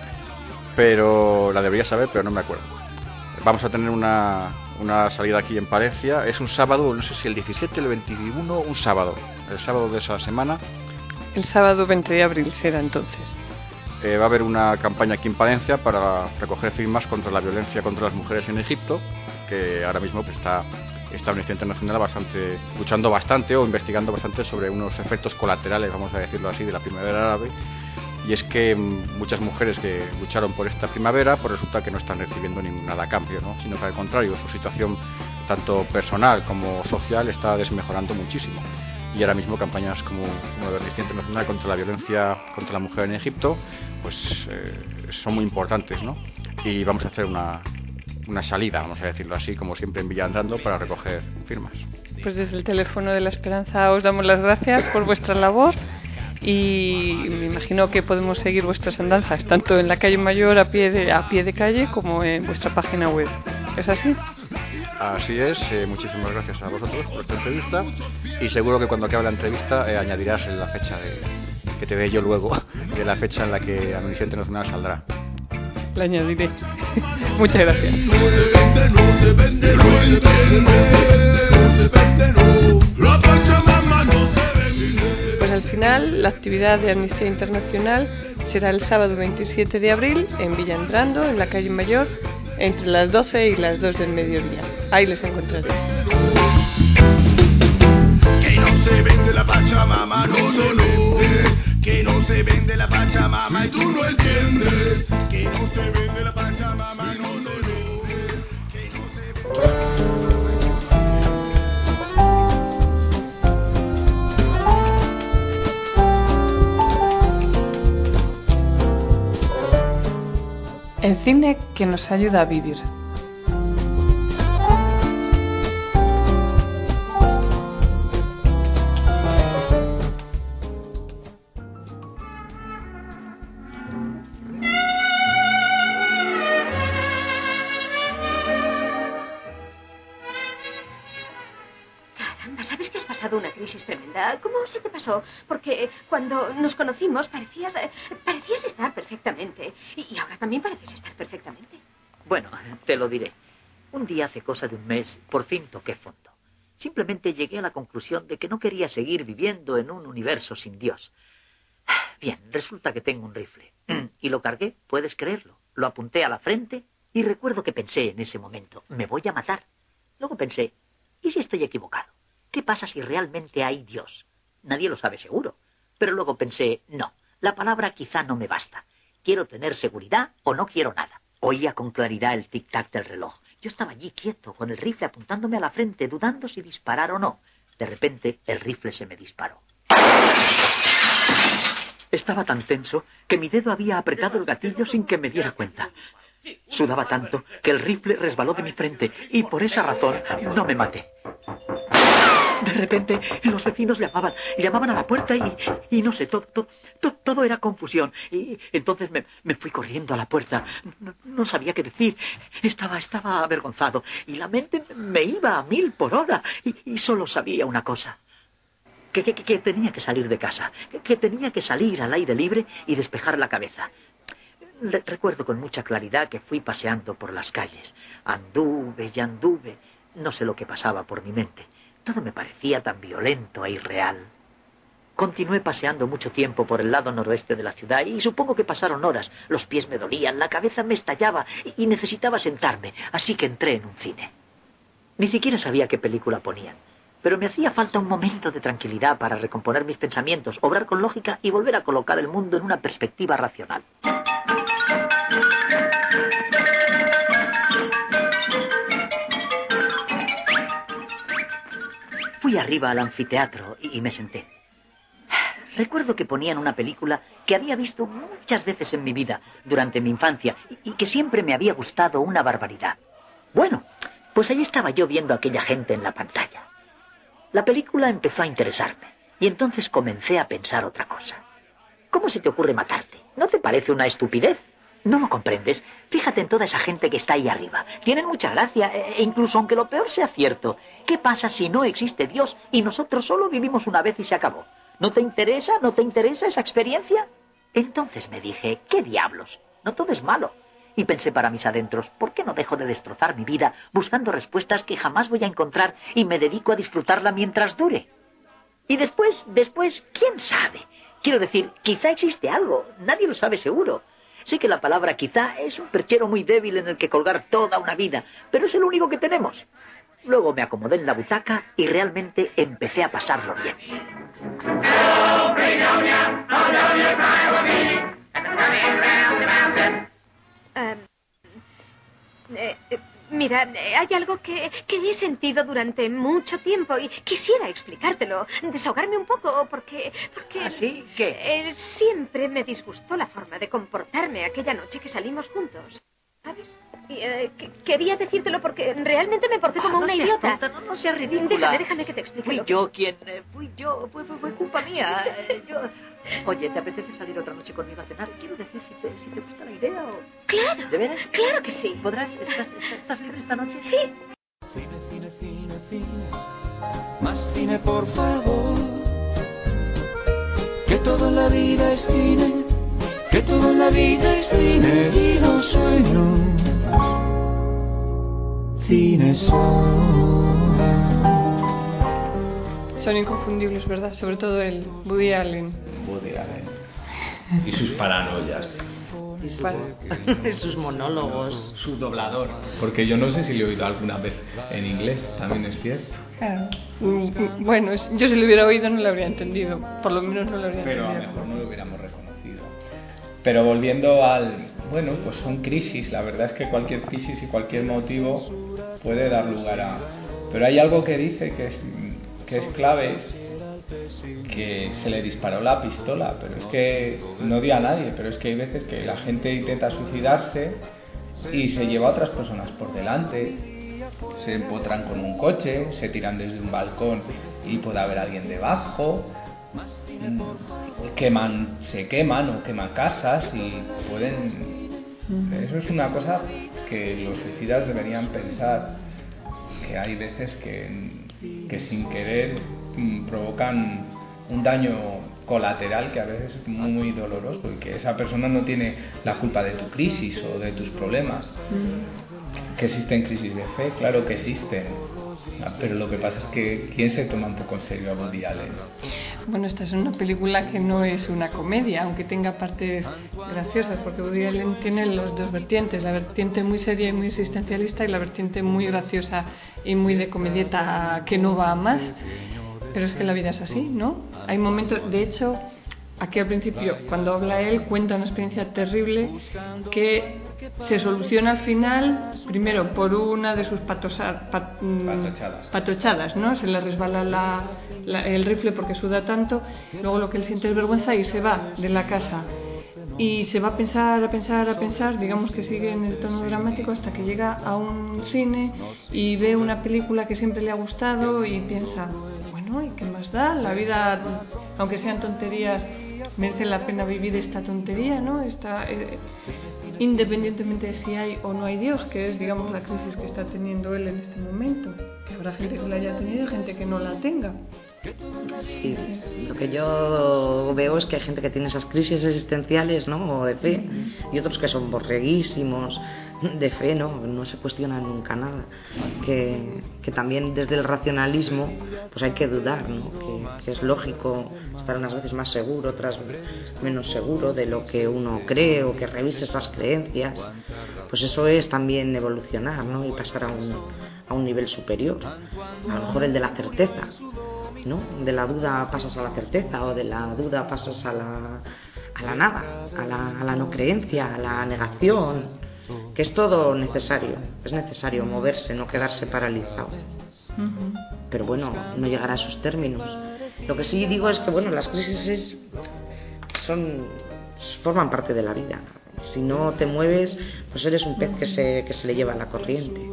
pero la debería saber, pero no me acuerdo. Vamos a tener una, una salida aquí en Palencia, es un sábado, no sé si el diecisiete o el veintiuno, un sábado, el sábado de esa semana. El sábado veinte de abril será entonces. Eh, va a haber una campaña aquí en Palencia para recoger firmas contra la violencia contra las mujeres en Egipto, que ahora mismo pues, está, está Amnistía Internacional bastante, luchando bastante o investigando bastante sobre unos efectos colaterales, vamos a decirlo así, de la primavera árabe. Y es que muchas mujeres que lucharon por esta primavera, pues resulta que no están recibiendo ni nada a cambio, ¿no? Sino que al contrario, su situación tanto personal como social está desmejorando muchísimo. Y ahora mismo campañas como, como la Amnistía Internacional contra la violencia contra la mujer en Egipto, pues eh, son muy importantes, ¿no? Y vamos a hacer una, una salida, vamos a decirlo así, como siempre en Villa Andando, para recoger firmas. Pues desde el teléfono de la Esperanza os damos las gracias por vuestra labor y me imagino que podemos seguir vuestras andanzas tanto en la calle Mayor a pie de, a pie de calle como en vuestra página web. ¿Es así? Así es, eh, muchísimas gracias a vosotros por esta entrevista y seguro que cuando acabe la entrevista eh, añadirás la fecha de, que te dé yo luego, de la fecha en la que Amnistía Internacional saldrá. La añadiré. Muchas gracias. Pues al final la actividad de Amnistía Internacional será el sábado veintisiete de abril en Villa Entrando, en la calle Mayor, entre las doce y las dos del mediodía. Ahí les encontraréis. Que no se vende la Pachamama, no, no, no. Que no se vende la Pachamama y tú no entiendes. Que no se vende la Pachamama, no, no, no. Que no se vende... El cine que nos ayuda a vivir. Caramba, ¿sabes que has pasado una crisis tremenda? ¿Cómo se te pasó? Porque cuando nos conocimos parecías, eh, parecías estar perfectamente. Y ahora también pareces estar perfectamente. Bueno, te lo diré. Un día hace cosa de un mes, por fin toqué fondo. Simplemente llegué a la conclusión de que no quería seguir viviendo en un universo sin Dios. Bien, resulta que tengo un rifle. Y lo cargué, puedes creerlo. Lo apunté a la frente Y recuerdo que pensé en ese momento, me voy a matar. Luego pensé, ¿y si estoy equivocado? ¿Qué pasa si realmente hay Dios? Nadie lo sabe seguro. Pero luego pensé, no, la palabra quizá no me basta. Quiero tener seguridad o no quiero nada. Oía con claridad el tic-tac del reloj. Yo estaba allí quieto, con el rifle apuntándome a la frente, dudando si disparar o no. De repente, el rifle se me disparó. Estaba tan tenso que mi dedo había apretado el gatillo sin que me diera cuenta. Sudaba tanto que el rifle resbaló de mi frente y por esa razón no me maté. De repente los vecinos llamaban, llamaban a la puerta y, y no sé, todo, todo, todo, todo era confusión. Y entonces me, me fui corriendo a la puerta. No, no sabía qué decir. Estaba, estaba avergonzado y la mente me iba a mil por hora y, y solo sabía una cosa. Que, que, que tenía que salir de casa, que, que tenía que salir al aire libre y despejar la cabeza. Re- recuerdo con mucha claridad que fui paseando por las calles. Anduve y anduve. No sé lo que pasaba por mi mente. Todo me parecía tan violento e irreal. Continué paseando mucho tiempo por el lado noroeste de la ciudad y supongo que pasaron horas. Los pies me dolían, la cabeza me estallaba y necesitaba sentarme, así que entré en un cine. Ni siquiera sabía qué película ponían, pero me hacía falta un momento de tranquilidad para recomponer mis pensamientos, obrar con lógica y volver a colocar el mundo en una perspectiva racional. Fui arriba al anfiteatro y, y me senté. Recuerdo que ponían una película que había visto muchas veces en mi vida durante mi infancia y, y que siempre me había gustado una barbaridad. Bueno, pues ahí estaba yo viendo a aquella gente en la pantalla. La película empezó a interesarme y entonces comencé a pensar otra cosa. ¿Cómo se te ocurre matarte? ¿No te parece una estupidez? ¿No lo comprendes? Fíjate en toda esa gente que está ahí arriba. Tienen mucha gracia, e incluso aunque lo peor sea cierto. ¿Qué pasa si no existe Dios y nosotros solo vivimos una vez y se acabó? ¿No te interesa? ¿No te interesa esa experiencia? Entonces me dije, ¿qué diablos? No todo es malo. Y pensé para mis adentros, ¿por qué no dejo de destrozar mi vida buscando respuestas que jamás voy a encontrar y me dedico a disfrutarla mientras dure? Y después, después, ¿quién sabe? Quiero decir, quizá existe algo, nadie lo sabe seguro. Sé que la palabra quizá es un perchero muy débil en el que colgar toda una vida, pero es el único que tenemos. Luego me acomodé en la butaca y realmente empecé a pasarlo bien. Uh, eh, eh, mira, eh, hay algo que, que he sentido durante mucho tiempo y quisiera explicártelo, desahogarme un poco, porque... porque ¿Ah, sí? ¿Qué? Eh, siempre me disgustó la forma de comportarme aquella noche que salimos juntos, ¿sabes? Y, eh, que, quería decírtelo porque realmente me porté como ah, no una seas idiota. Tonta, no, no seas ridícula. Déjame, déjame que te explique. Fui lo yo que... quien... Eh, fui yo, fue, fue, fue culpa mía. Eh, yo... Oye, ¿te apetece salir otra noche conmigo a cenar? Quiero decir si te, si te gusta la idea o... Claro. ¿De veras? Claro que sí. ¿Podrás? ¿Estás, estás, estás libre esta noche? Sí. Cine, cine, cine, cine. Más cine, por favor. Que todo en la vida es cine. Que todo en la vida es cine. Y los sueños. Cine son. Son inconfundibles, ¿verdad? Sobre todo el Woody Allen. Woody Allen. Y sus paranoias. Y sus, sus monólogos. Su doblador. Porque yo no sé si lo he oído alguna vez en inglés, también es cierto. Claro. Bueno, yo si lo hubiera oído no lo habría entendido. Por lo menos no lo habría Pero entendido. a lo mejor no lo hubiéramos reconocido. Pero volviendo al... Bueno, pues son crisis. La verdad es que cualquier crisis y cualquier motivo puede dar lugar a... Pero hay algo que dice que es, que es clave, que se le disparó la pistola, pero es que no dio a nadie, pero es que hay veces que la gente intenta suicidarse y se lleva a otras personas por delante, se empotran con un coche, se tiran desde un balcón y puede haber alguien debajo, queman, se queman o queman casas y pueden... Eso es una cosa que los suicidas deberían pensar, que hay veces que, que sin querer provocan un daño colateral que a veces es muy, muy doloroso y que esa persona no tiene la culpa de tu crisis o de tus problemas. Mm. Que existen crisis de fe, claro que existen. Pero lo que pasa es que ¿quién se toma un poco en serio a Woody Allen? Bueno, esta es una película que no es una comedia, aunque tenga partes graciosas, porque Woody Allen tiene los dos vertientes, la vertiente muy seria y muy existencialista y la vertiente muy graciosa y muy de comedieta que no va a más. Pero es que la vida es así, ¿no? Hay momentos, de hecho, aquí al principio, cuando habla él, cuenta una experiencia terrible que se soluciona al final, primero por una de sus patosa, pat, patochadas. patochadas, ¿no? Se le resbala la, la, el rifle porque suda tanto, luego lo que él siente es vergüenza y se va de la casa. Y se va a pensar, a pensar, a pensar, digamos que sigue en el tono dramático hasta que llega a un cine y ve una película que siempre le ha gustado y piensa, bueno, ¿y qué más da? La vida, aunque sean tonterías, merece la pena vivir esta tontería, ¿no? Esta, eh, independientemente de si hay o no hay Dios, que es, digamos, la crisis que está teniendo él en este momento. Que habrá gente que la haya tenido y gente que no la tenga. Sí, lo que yo veo es que hay gente que tiene esas crisis existenciales, ¿no? O de fe, y otros que son borreguísimos de fe, ¿no? No se cuestiona nunca nada. Que, que también desde el racionalismo pues hay que dudar, ¿no? Que, que es lógico estar unas veces más seguro, otras menos seguro de lo que uno cree, o que revise esas creencias. Pues eso es también evolucionar, ¿no? Y pasar a un, a un nivel superior. A lo mejor el de la certeza, ¿no? De la duda pasas a la certeza, o de la duda pasas a la, a la nada, a la, a la no creencia, a la negación, que es todo necesario, es necesario moverse, no quedarse paralizado. Uh-huh. Pero bueno, no llegar a esos términos. Lo que sí digo es que bueno, las crisis es, son, forman parte de la vida. Si no te mueves, pues eres un pez que se, que se le lleva la corriente.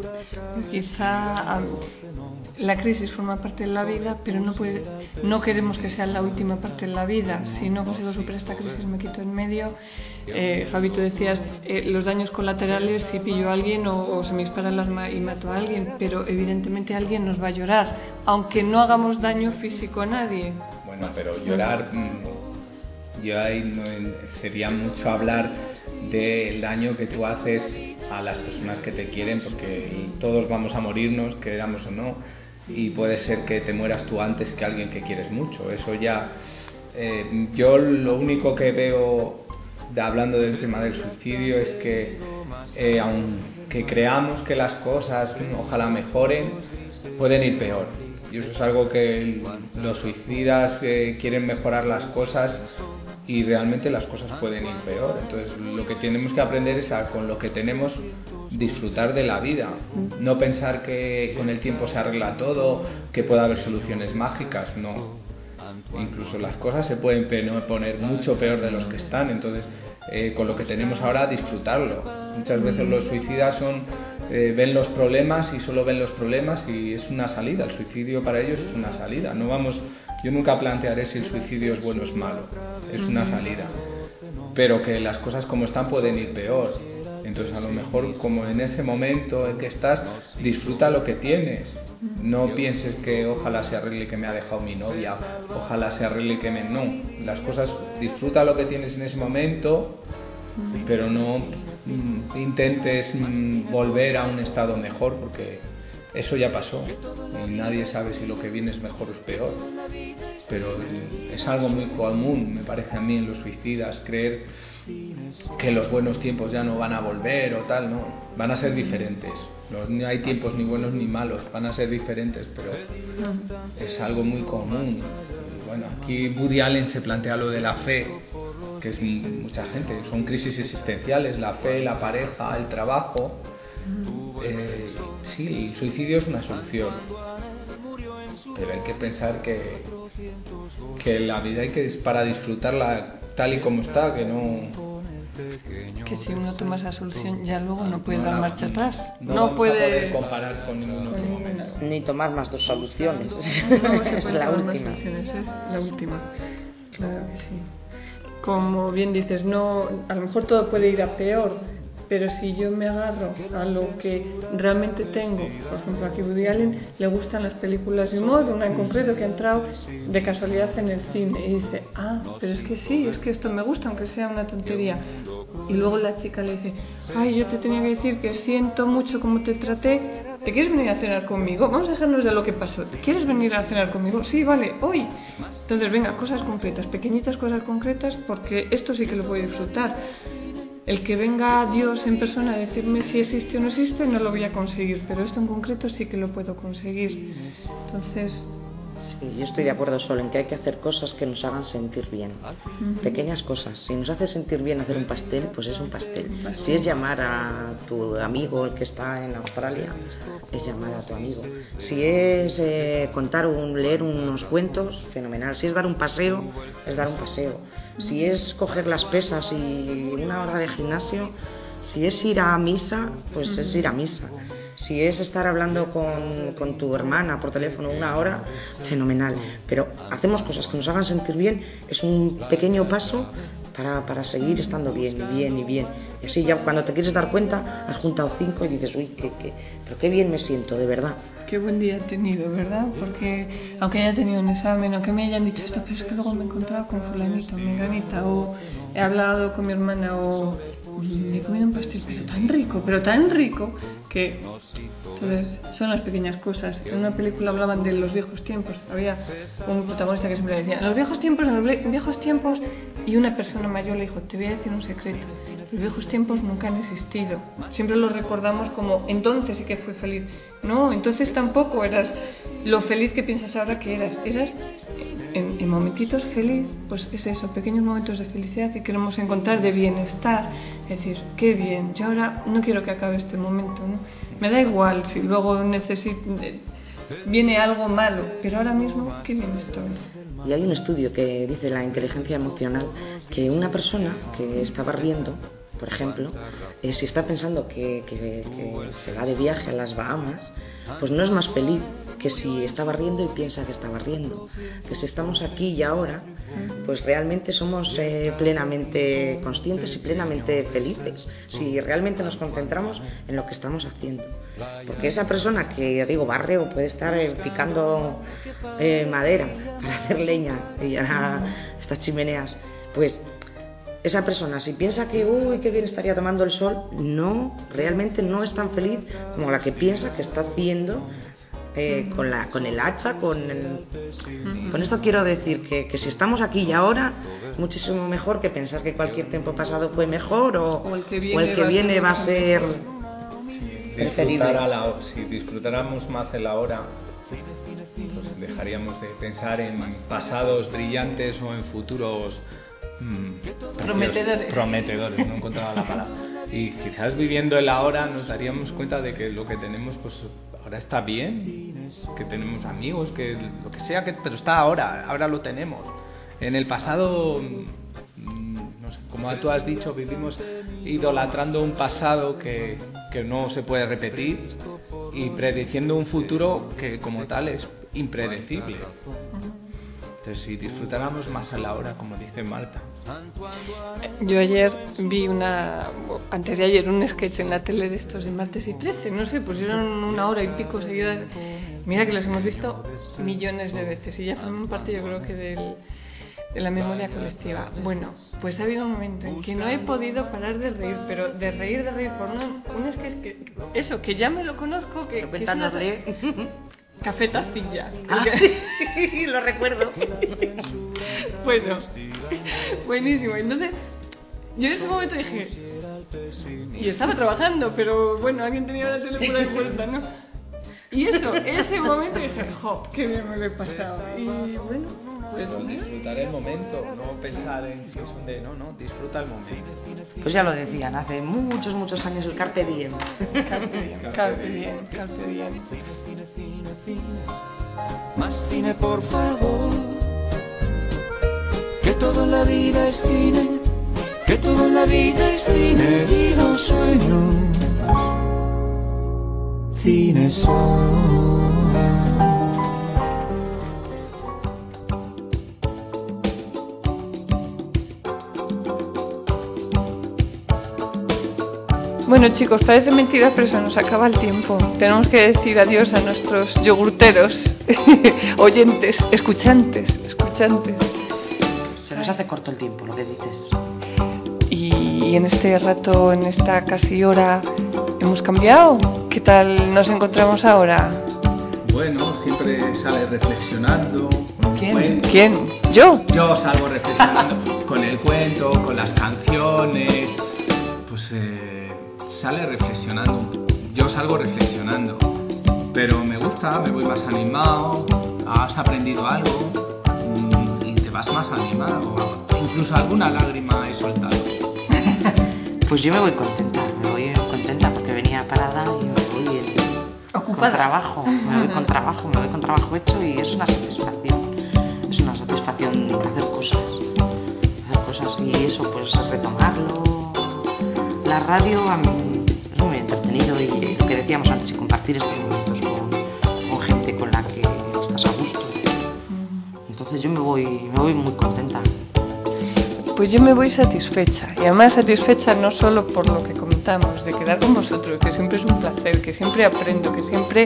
Quizá la crisis forma parte de la vida, pero no puede, no queremos que sea la última parte de la vida. Si no consigo superar esta crisis, me quito en medio. Eh, Javi, tú decías eh, los daños colaterales si pillo a alguien o, o se me dispara el arma y mato a alguien, pero evidentemente alguien nos va a llorar, aunque no hagamos daño físico a nadie. Bueno, pero llorar, yo ahí no, sería mucho hablar del daño que tú haces a las personas que te quieren, porque todos vamos a morirnos, queramos o no, y puede ser que te mueras tú antes que alguien que quieres mucho. Eso ya, eh, yo lo único que veo de, hablando del tema del suicidio es que eh, aunque creamos que las cosas ojalá mejoren, pueden ir peor. Y eso es algo que los suicidas eh, quieren mejorar las cosas, y realmente las cosas pueden ir peor. Entonces lo que tenemos que aprender es a, con lo que tenemos, disfrutar de la vida, no pensar que con el tiempo se arregla todo, que pueda haber soluciones mágicas. No, incluso las cosas se pueden poner mucho peor de los que están. Entonces eh, con lo que tenemos ahora, disfrutarlo. Muchas veces los suicidas son eh, ven los problemas y solo ven los problemas, y es una salida. El suicidio para ellos es una salida. No vamos Yo nunca plantearé si el suicidio es bueno o es malo, es una salida, pero que las cosas como están pueden ir peor. Entonces a lo mejor, como en ese momento en que estás, disfruta lo que tienes, no pienses que ojalá se arregle que me ha dejado mi novia, ojalá se arregle que me... No, las cosas, disfruta lo que tienes en ese momento, pero no mm, intentes mm, volver a un estado mejor, porque eso ya pasó y nadie sabe si lo que viene es mejor o es peor. Pero es algo muy común, me parece a mí, en los suicidas, creer que los buenos tiempos ya no van a volver o tal. No, van a ser diferentes. No hay tiempos ni buenos ni malos, van a ser diferentes, pero es algo muy común. Bueno, aquí Woody Allen se plantea lo de la fe, que es mucha gente, son crisis existenciales, la fe, la pareja, el trabajo. Eh, sí, el suicidio es una solución, pero hay que pensar que, que la vida hay que para disfrutarla tal y como está, que no... Que si uno toma esa solución ya luego no puede no, dar no, marcha atrás. No, no vamos puede a poder comparar con ningún otro momento. Ni tomar más dos soluciones. No, se es la última. Soluciones, es la última. Claro que sí. Como bien dices, no, a lo mejor todo puede ir a peor, pero si yo me agarro a lo que realmente tengo, por ejemplo, aquí Woody Allen le gustan las películas de humor, una en concreto que ha entrado de casualidad en el cine y dice, ah, pero es que sí, es que esto me gusta, aunque sea una tontería. Y luego la chica le dice, ay, yo te tenía que decir que siento mucho cómo te traté, ¿te quieres venir a cenar conmigo? Vamos a dejarnos de lo que pasó. ¿Te quieres venir a cenar conmigo? Sí, vale, hoy. Entonces, venga, cosas concretas, pequeñitas cosas concretas, porque esto sí que lo voy a disfrutar. El que venga Dios en persona a decirme si existe o no existe, no lo voy a conseguir, pero esto en concreto sí que lo puedo conseguir. Entonces... Sí, yo estoy de acuerdo solo en que hay que hacer cosas que nos hagan sentir bien. Uh-huh. Pequeñas cosas. Si nos hace sentir bien hacer un pastel, pues es un pastel. pastel. Si es llamar a tu amigo, el que está en Australia, es llamar a tu amigo. Si es eh, contar o leer unos cuentos, fenomenal. Si es dar un paseo, es dar un paseo. Si es coger las pesas y una hora de gimnasio, si es ir a misa, pues uh-huh. es ir a misa. Si es estar hablando con, con tu hermana por teléfono una hora, fenomenal. Pero hacemos cosas que nos hagan sentir bien, es un pequeño paso para, para seguir estando bien, y bien, y bien. Y así ya cuando te quieres dar cuenta, has juntado cinco y dices, uy, qué, qué, pero qué bien me siento, de verdad. Qué buen día he tenido, ¿verdad? Porque aunque haya tenido un examen, aunque me hayan dicho esto, pero es que luego me he encontrado con fulanito, menganita, o he hablado con mi hermana, o me he comido un pastel, pero tan rico, pero tan rico, que... Entonces, son las pequeñas cosas. En una película hablaban de los viejos tiempos. Había un protagonista que siempre decía, en los viejos tiempos, en los viejos tiempos, y una persona mayor le dijo, te voy a decir un secreto. Los viejos tiempos nunca han existido. Siempre los recordamos como, entonces sí que fui feliz. No, entonces tampoco eras lo feliz que piensas ahora que eras. Eras en, en momentitos feliz, pues es eso, pequeños momentos de felicidad que queremos encontrar, de bienestar. Es decir, qué bien, yo ahora no quiero que acabe este momento, ¿no? Me da igual si luego necesito, viene algo malo, pero ahora mismo qué bien estoy. Y hay un estudio que dice la inteligencia emocional que una persona que estaba riendo, por ejemplo, eh, si está pensando que, que, que se va de viaje a las Bahamas, pues no es más feliz que si estaba riendo y piensa que estaba riendo. Que si estamos aquí y ahora, pues realmente somos eh, plenamente conscientes y plenamente felices, si realmente nos concentramos en lo que estamos haciendo. Porque esa persona que, ya digo, barre o puede estar eh, picando eh, madera para hacer leña y ya estas chimeneas, pues esa persona, si piensa que uy, qué bien estaría tomando el sol, no, realmente no es tan feliz como la que piensa que está haciendo eh, con, la, con el hacha, con el... Con esto quiero decir que, que si estamos aquí y ahora, muchísimo mejor que pensar que cualquier tiempo pasado fue mejor o, o el que viene, o el que va, viene va a ser sí, preferible. A la, si disfrutáramos más el ahora, pues dejaríamos de pensar en pasados brillantes o en futuros Mm, prometedores. prometedores, no encontraba la palabra. Y quizás viviendo el ahora nos daríamos cuenta de que lo que tenemos pues ahora está bien, que tenemos amigos, que lo que sea, que, pero está ahora, ahora lo tenemos. En el pasado, no sé, como tú has dicho, vivimos idolatrando un pasado que, que no se puede repetir y prediciendo un futuro que como tal es impredecible. Entonces, si disfrutáramos más a la hora, como dice Marta. Yo ayer vi una, antes de ayer, un sketch en la tele de estos de martes y trece, no sé, pusieron una hora y pico seguida. Mira que los hemos visto millones de veces y ya forman parte, yo creo que del, de la memoria colectiva. Bueno, pues ha habido un momento en que no he podido parar de reír, pero de reír, de reír por un, un sketch que, eso, que ya me lo conozco, que, que es una... Café Tacilla. Ah, sí, lo recuerdo. Bueno, buenísimo. Entonces, yo en ese momento dije, y estaba trabajando, pero bueno, alguien tenía la tele por ahí puesta, ¿no? Y eso, ese momento dije, jo, qué bien me lo he pasado. Y bueno, pues no, disfrutar el momento, no pensar en si es un de no, no, disfruta el momento. Pues ya lo decían hace muchos, muchos años, el Carpe Diem. Carpe Diem, Carpe Diem, Carpe Diem. Más cine, por favor. Que todo en la vida es cine, que todo en la vida es cine y los sueños cine son. Bueno chicos, parece mentira, pero se nos acaba el tiempo. Tenemos que decir adiós a nuestros yogurteros, oyentes, escuchantes, escuchantes. Se nos hace corto el tiempo, lo que dices. Y en este rato, en esta casi hora, ¿Hemos cambiado? ¿Qué tal nos encontramos ahora? Bueno, siempre sale reflexionando. Con el ¿Quién? cuento. ¿Quién? ¿Yo? Yo salgo reflexionando con el cuento, con las canciones. Pues eh, sale reflexionando. Yo salgo reflexionando. Pero me gusta, me voy más animado. Has aprendido algo y te vas más animado. Incluso alguna lágrima he soltado. Pues yo me voy contenta, me voy contenta porque venía parada y me voy el, con trabajo, me voy con trabajo, me voy con trabajo hecho y es una satisfacción, es una satisfacción hacer cosas, hacer cosas y eso pues retomarlo. La radio a mí es muy entretenido y lo que decíamos antes, y compartir estos momentos con, con gente con la que estás a gusto. Entonces yo me voy, me voy muy contenta. Pues yo me voy satisfecha, y además satisfecha no solo por lo que comentamos, de quedar con vosotros, que siempre es un placer, que siempre aprendo, que siempre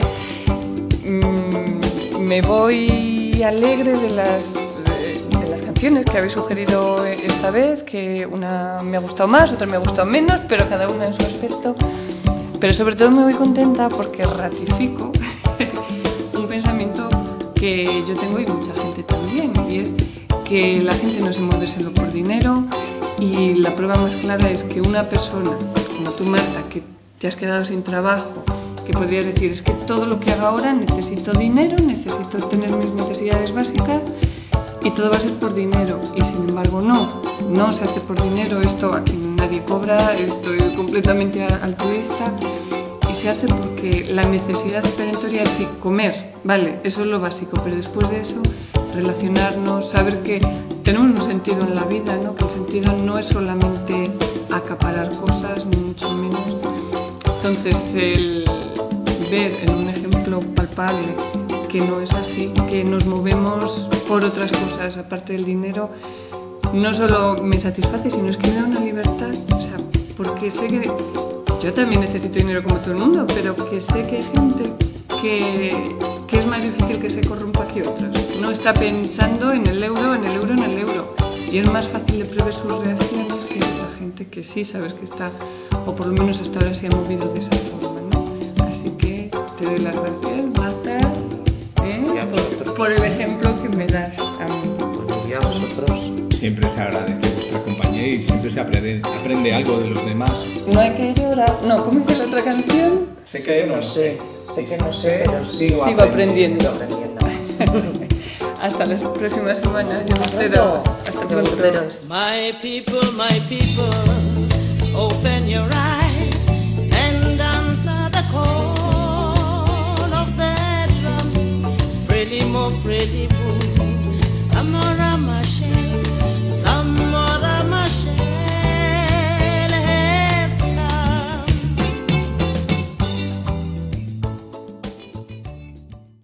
mmm, me voy alegre de las, de las canciones que habéis sugerido esta vez, que una me ha gustado más, otra me ha gustado menos, pero cada una en su aspecto. Pero sobre todo me voy contenta porque ratifico un pensamiento que yo tengo y mucha gente también, y es que la gente no se mueve solo por dinero, y la prueba más clara es que una persona como tú, Marta, que te has quedado sin trabajo, que podrías decir es que todo lo que hago ahora necesito dinero, necesito tener mis necesidades básicas y todo va a ser por dinero, y sin embargo no, no se hace por dinero, esto aquí nadie cobra, esto es completamente altruista y se hace porque la necesidad perentoria es sí, comer, vale, eso es lo básico, pero después de eso relacionarnos, saber que tenemos un sentido en la vida, ¿no? Que el sentido no es solamente acaparar cosas, ni mucho menos. Entonces, el ver en un ejemplo palpable que no es así, que nos movemos por otras cosas aparte del dinero, no solo me satisface, sino es que me da una libertad, o sea, porque sé que yo también necesito dinero como todo el mundo, pero que sé que hay gente que, que es más difícil que se corrompa que otras. No está pensando en el euro, en el euro, en el euro. Y es más fácil de prever sus reacciones que la gente que sí sabes que está, o por lo menos hasta ahora se ha movido de esa forma, ¿no? Así que te doy las gracias, Marta, ¿eh? por, por el ejemplo que me das a mí. Y a vosotros. Siempre se agradece vuestra compañía y siempre se aprende, aprende algo de los demás. No hay que llorar. No, ¿cómo dice la otra canción? Sé que no sé. Sé que no sé, pero sigo, sigo aprendiendo. aprendiendo. Hasta las próximas semanas. Yo me espero. Hasta pronto. My people, my people, open your eyes and answer the call of the drum. Pretty mo, pretty boo, Samara Mashe.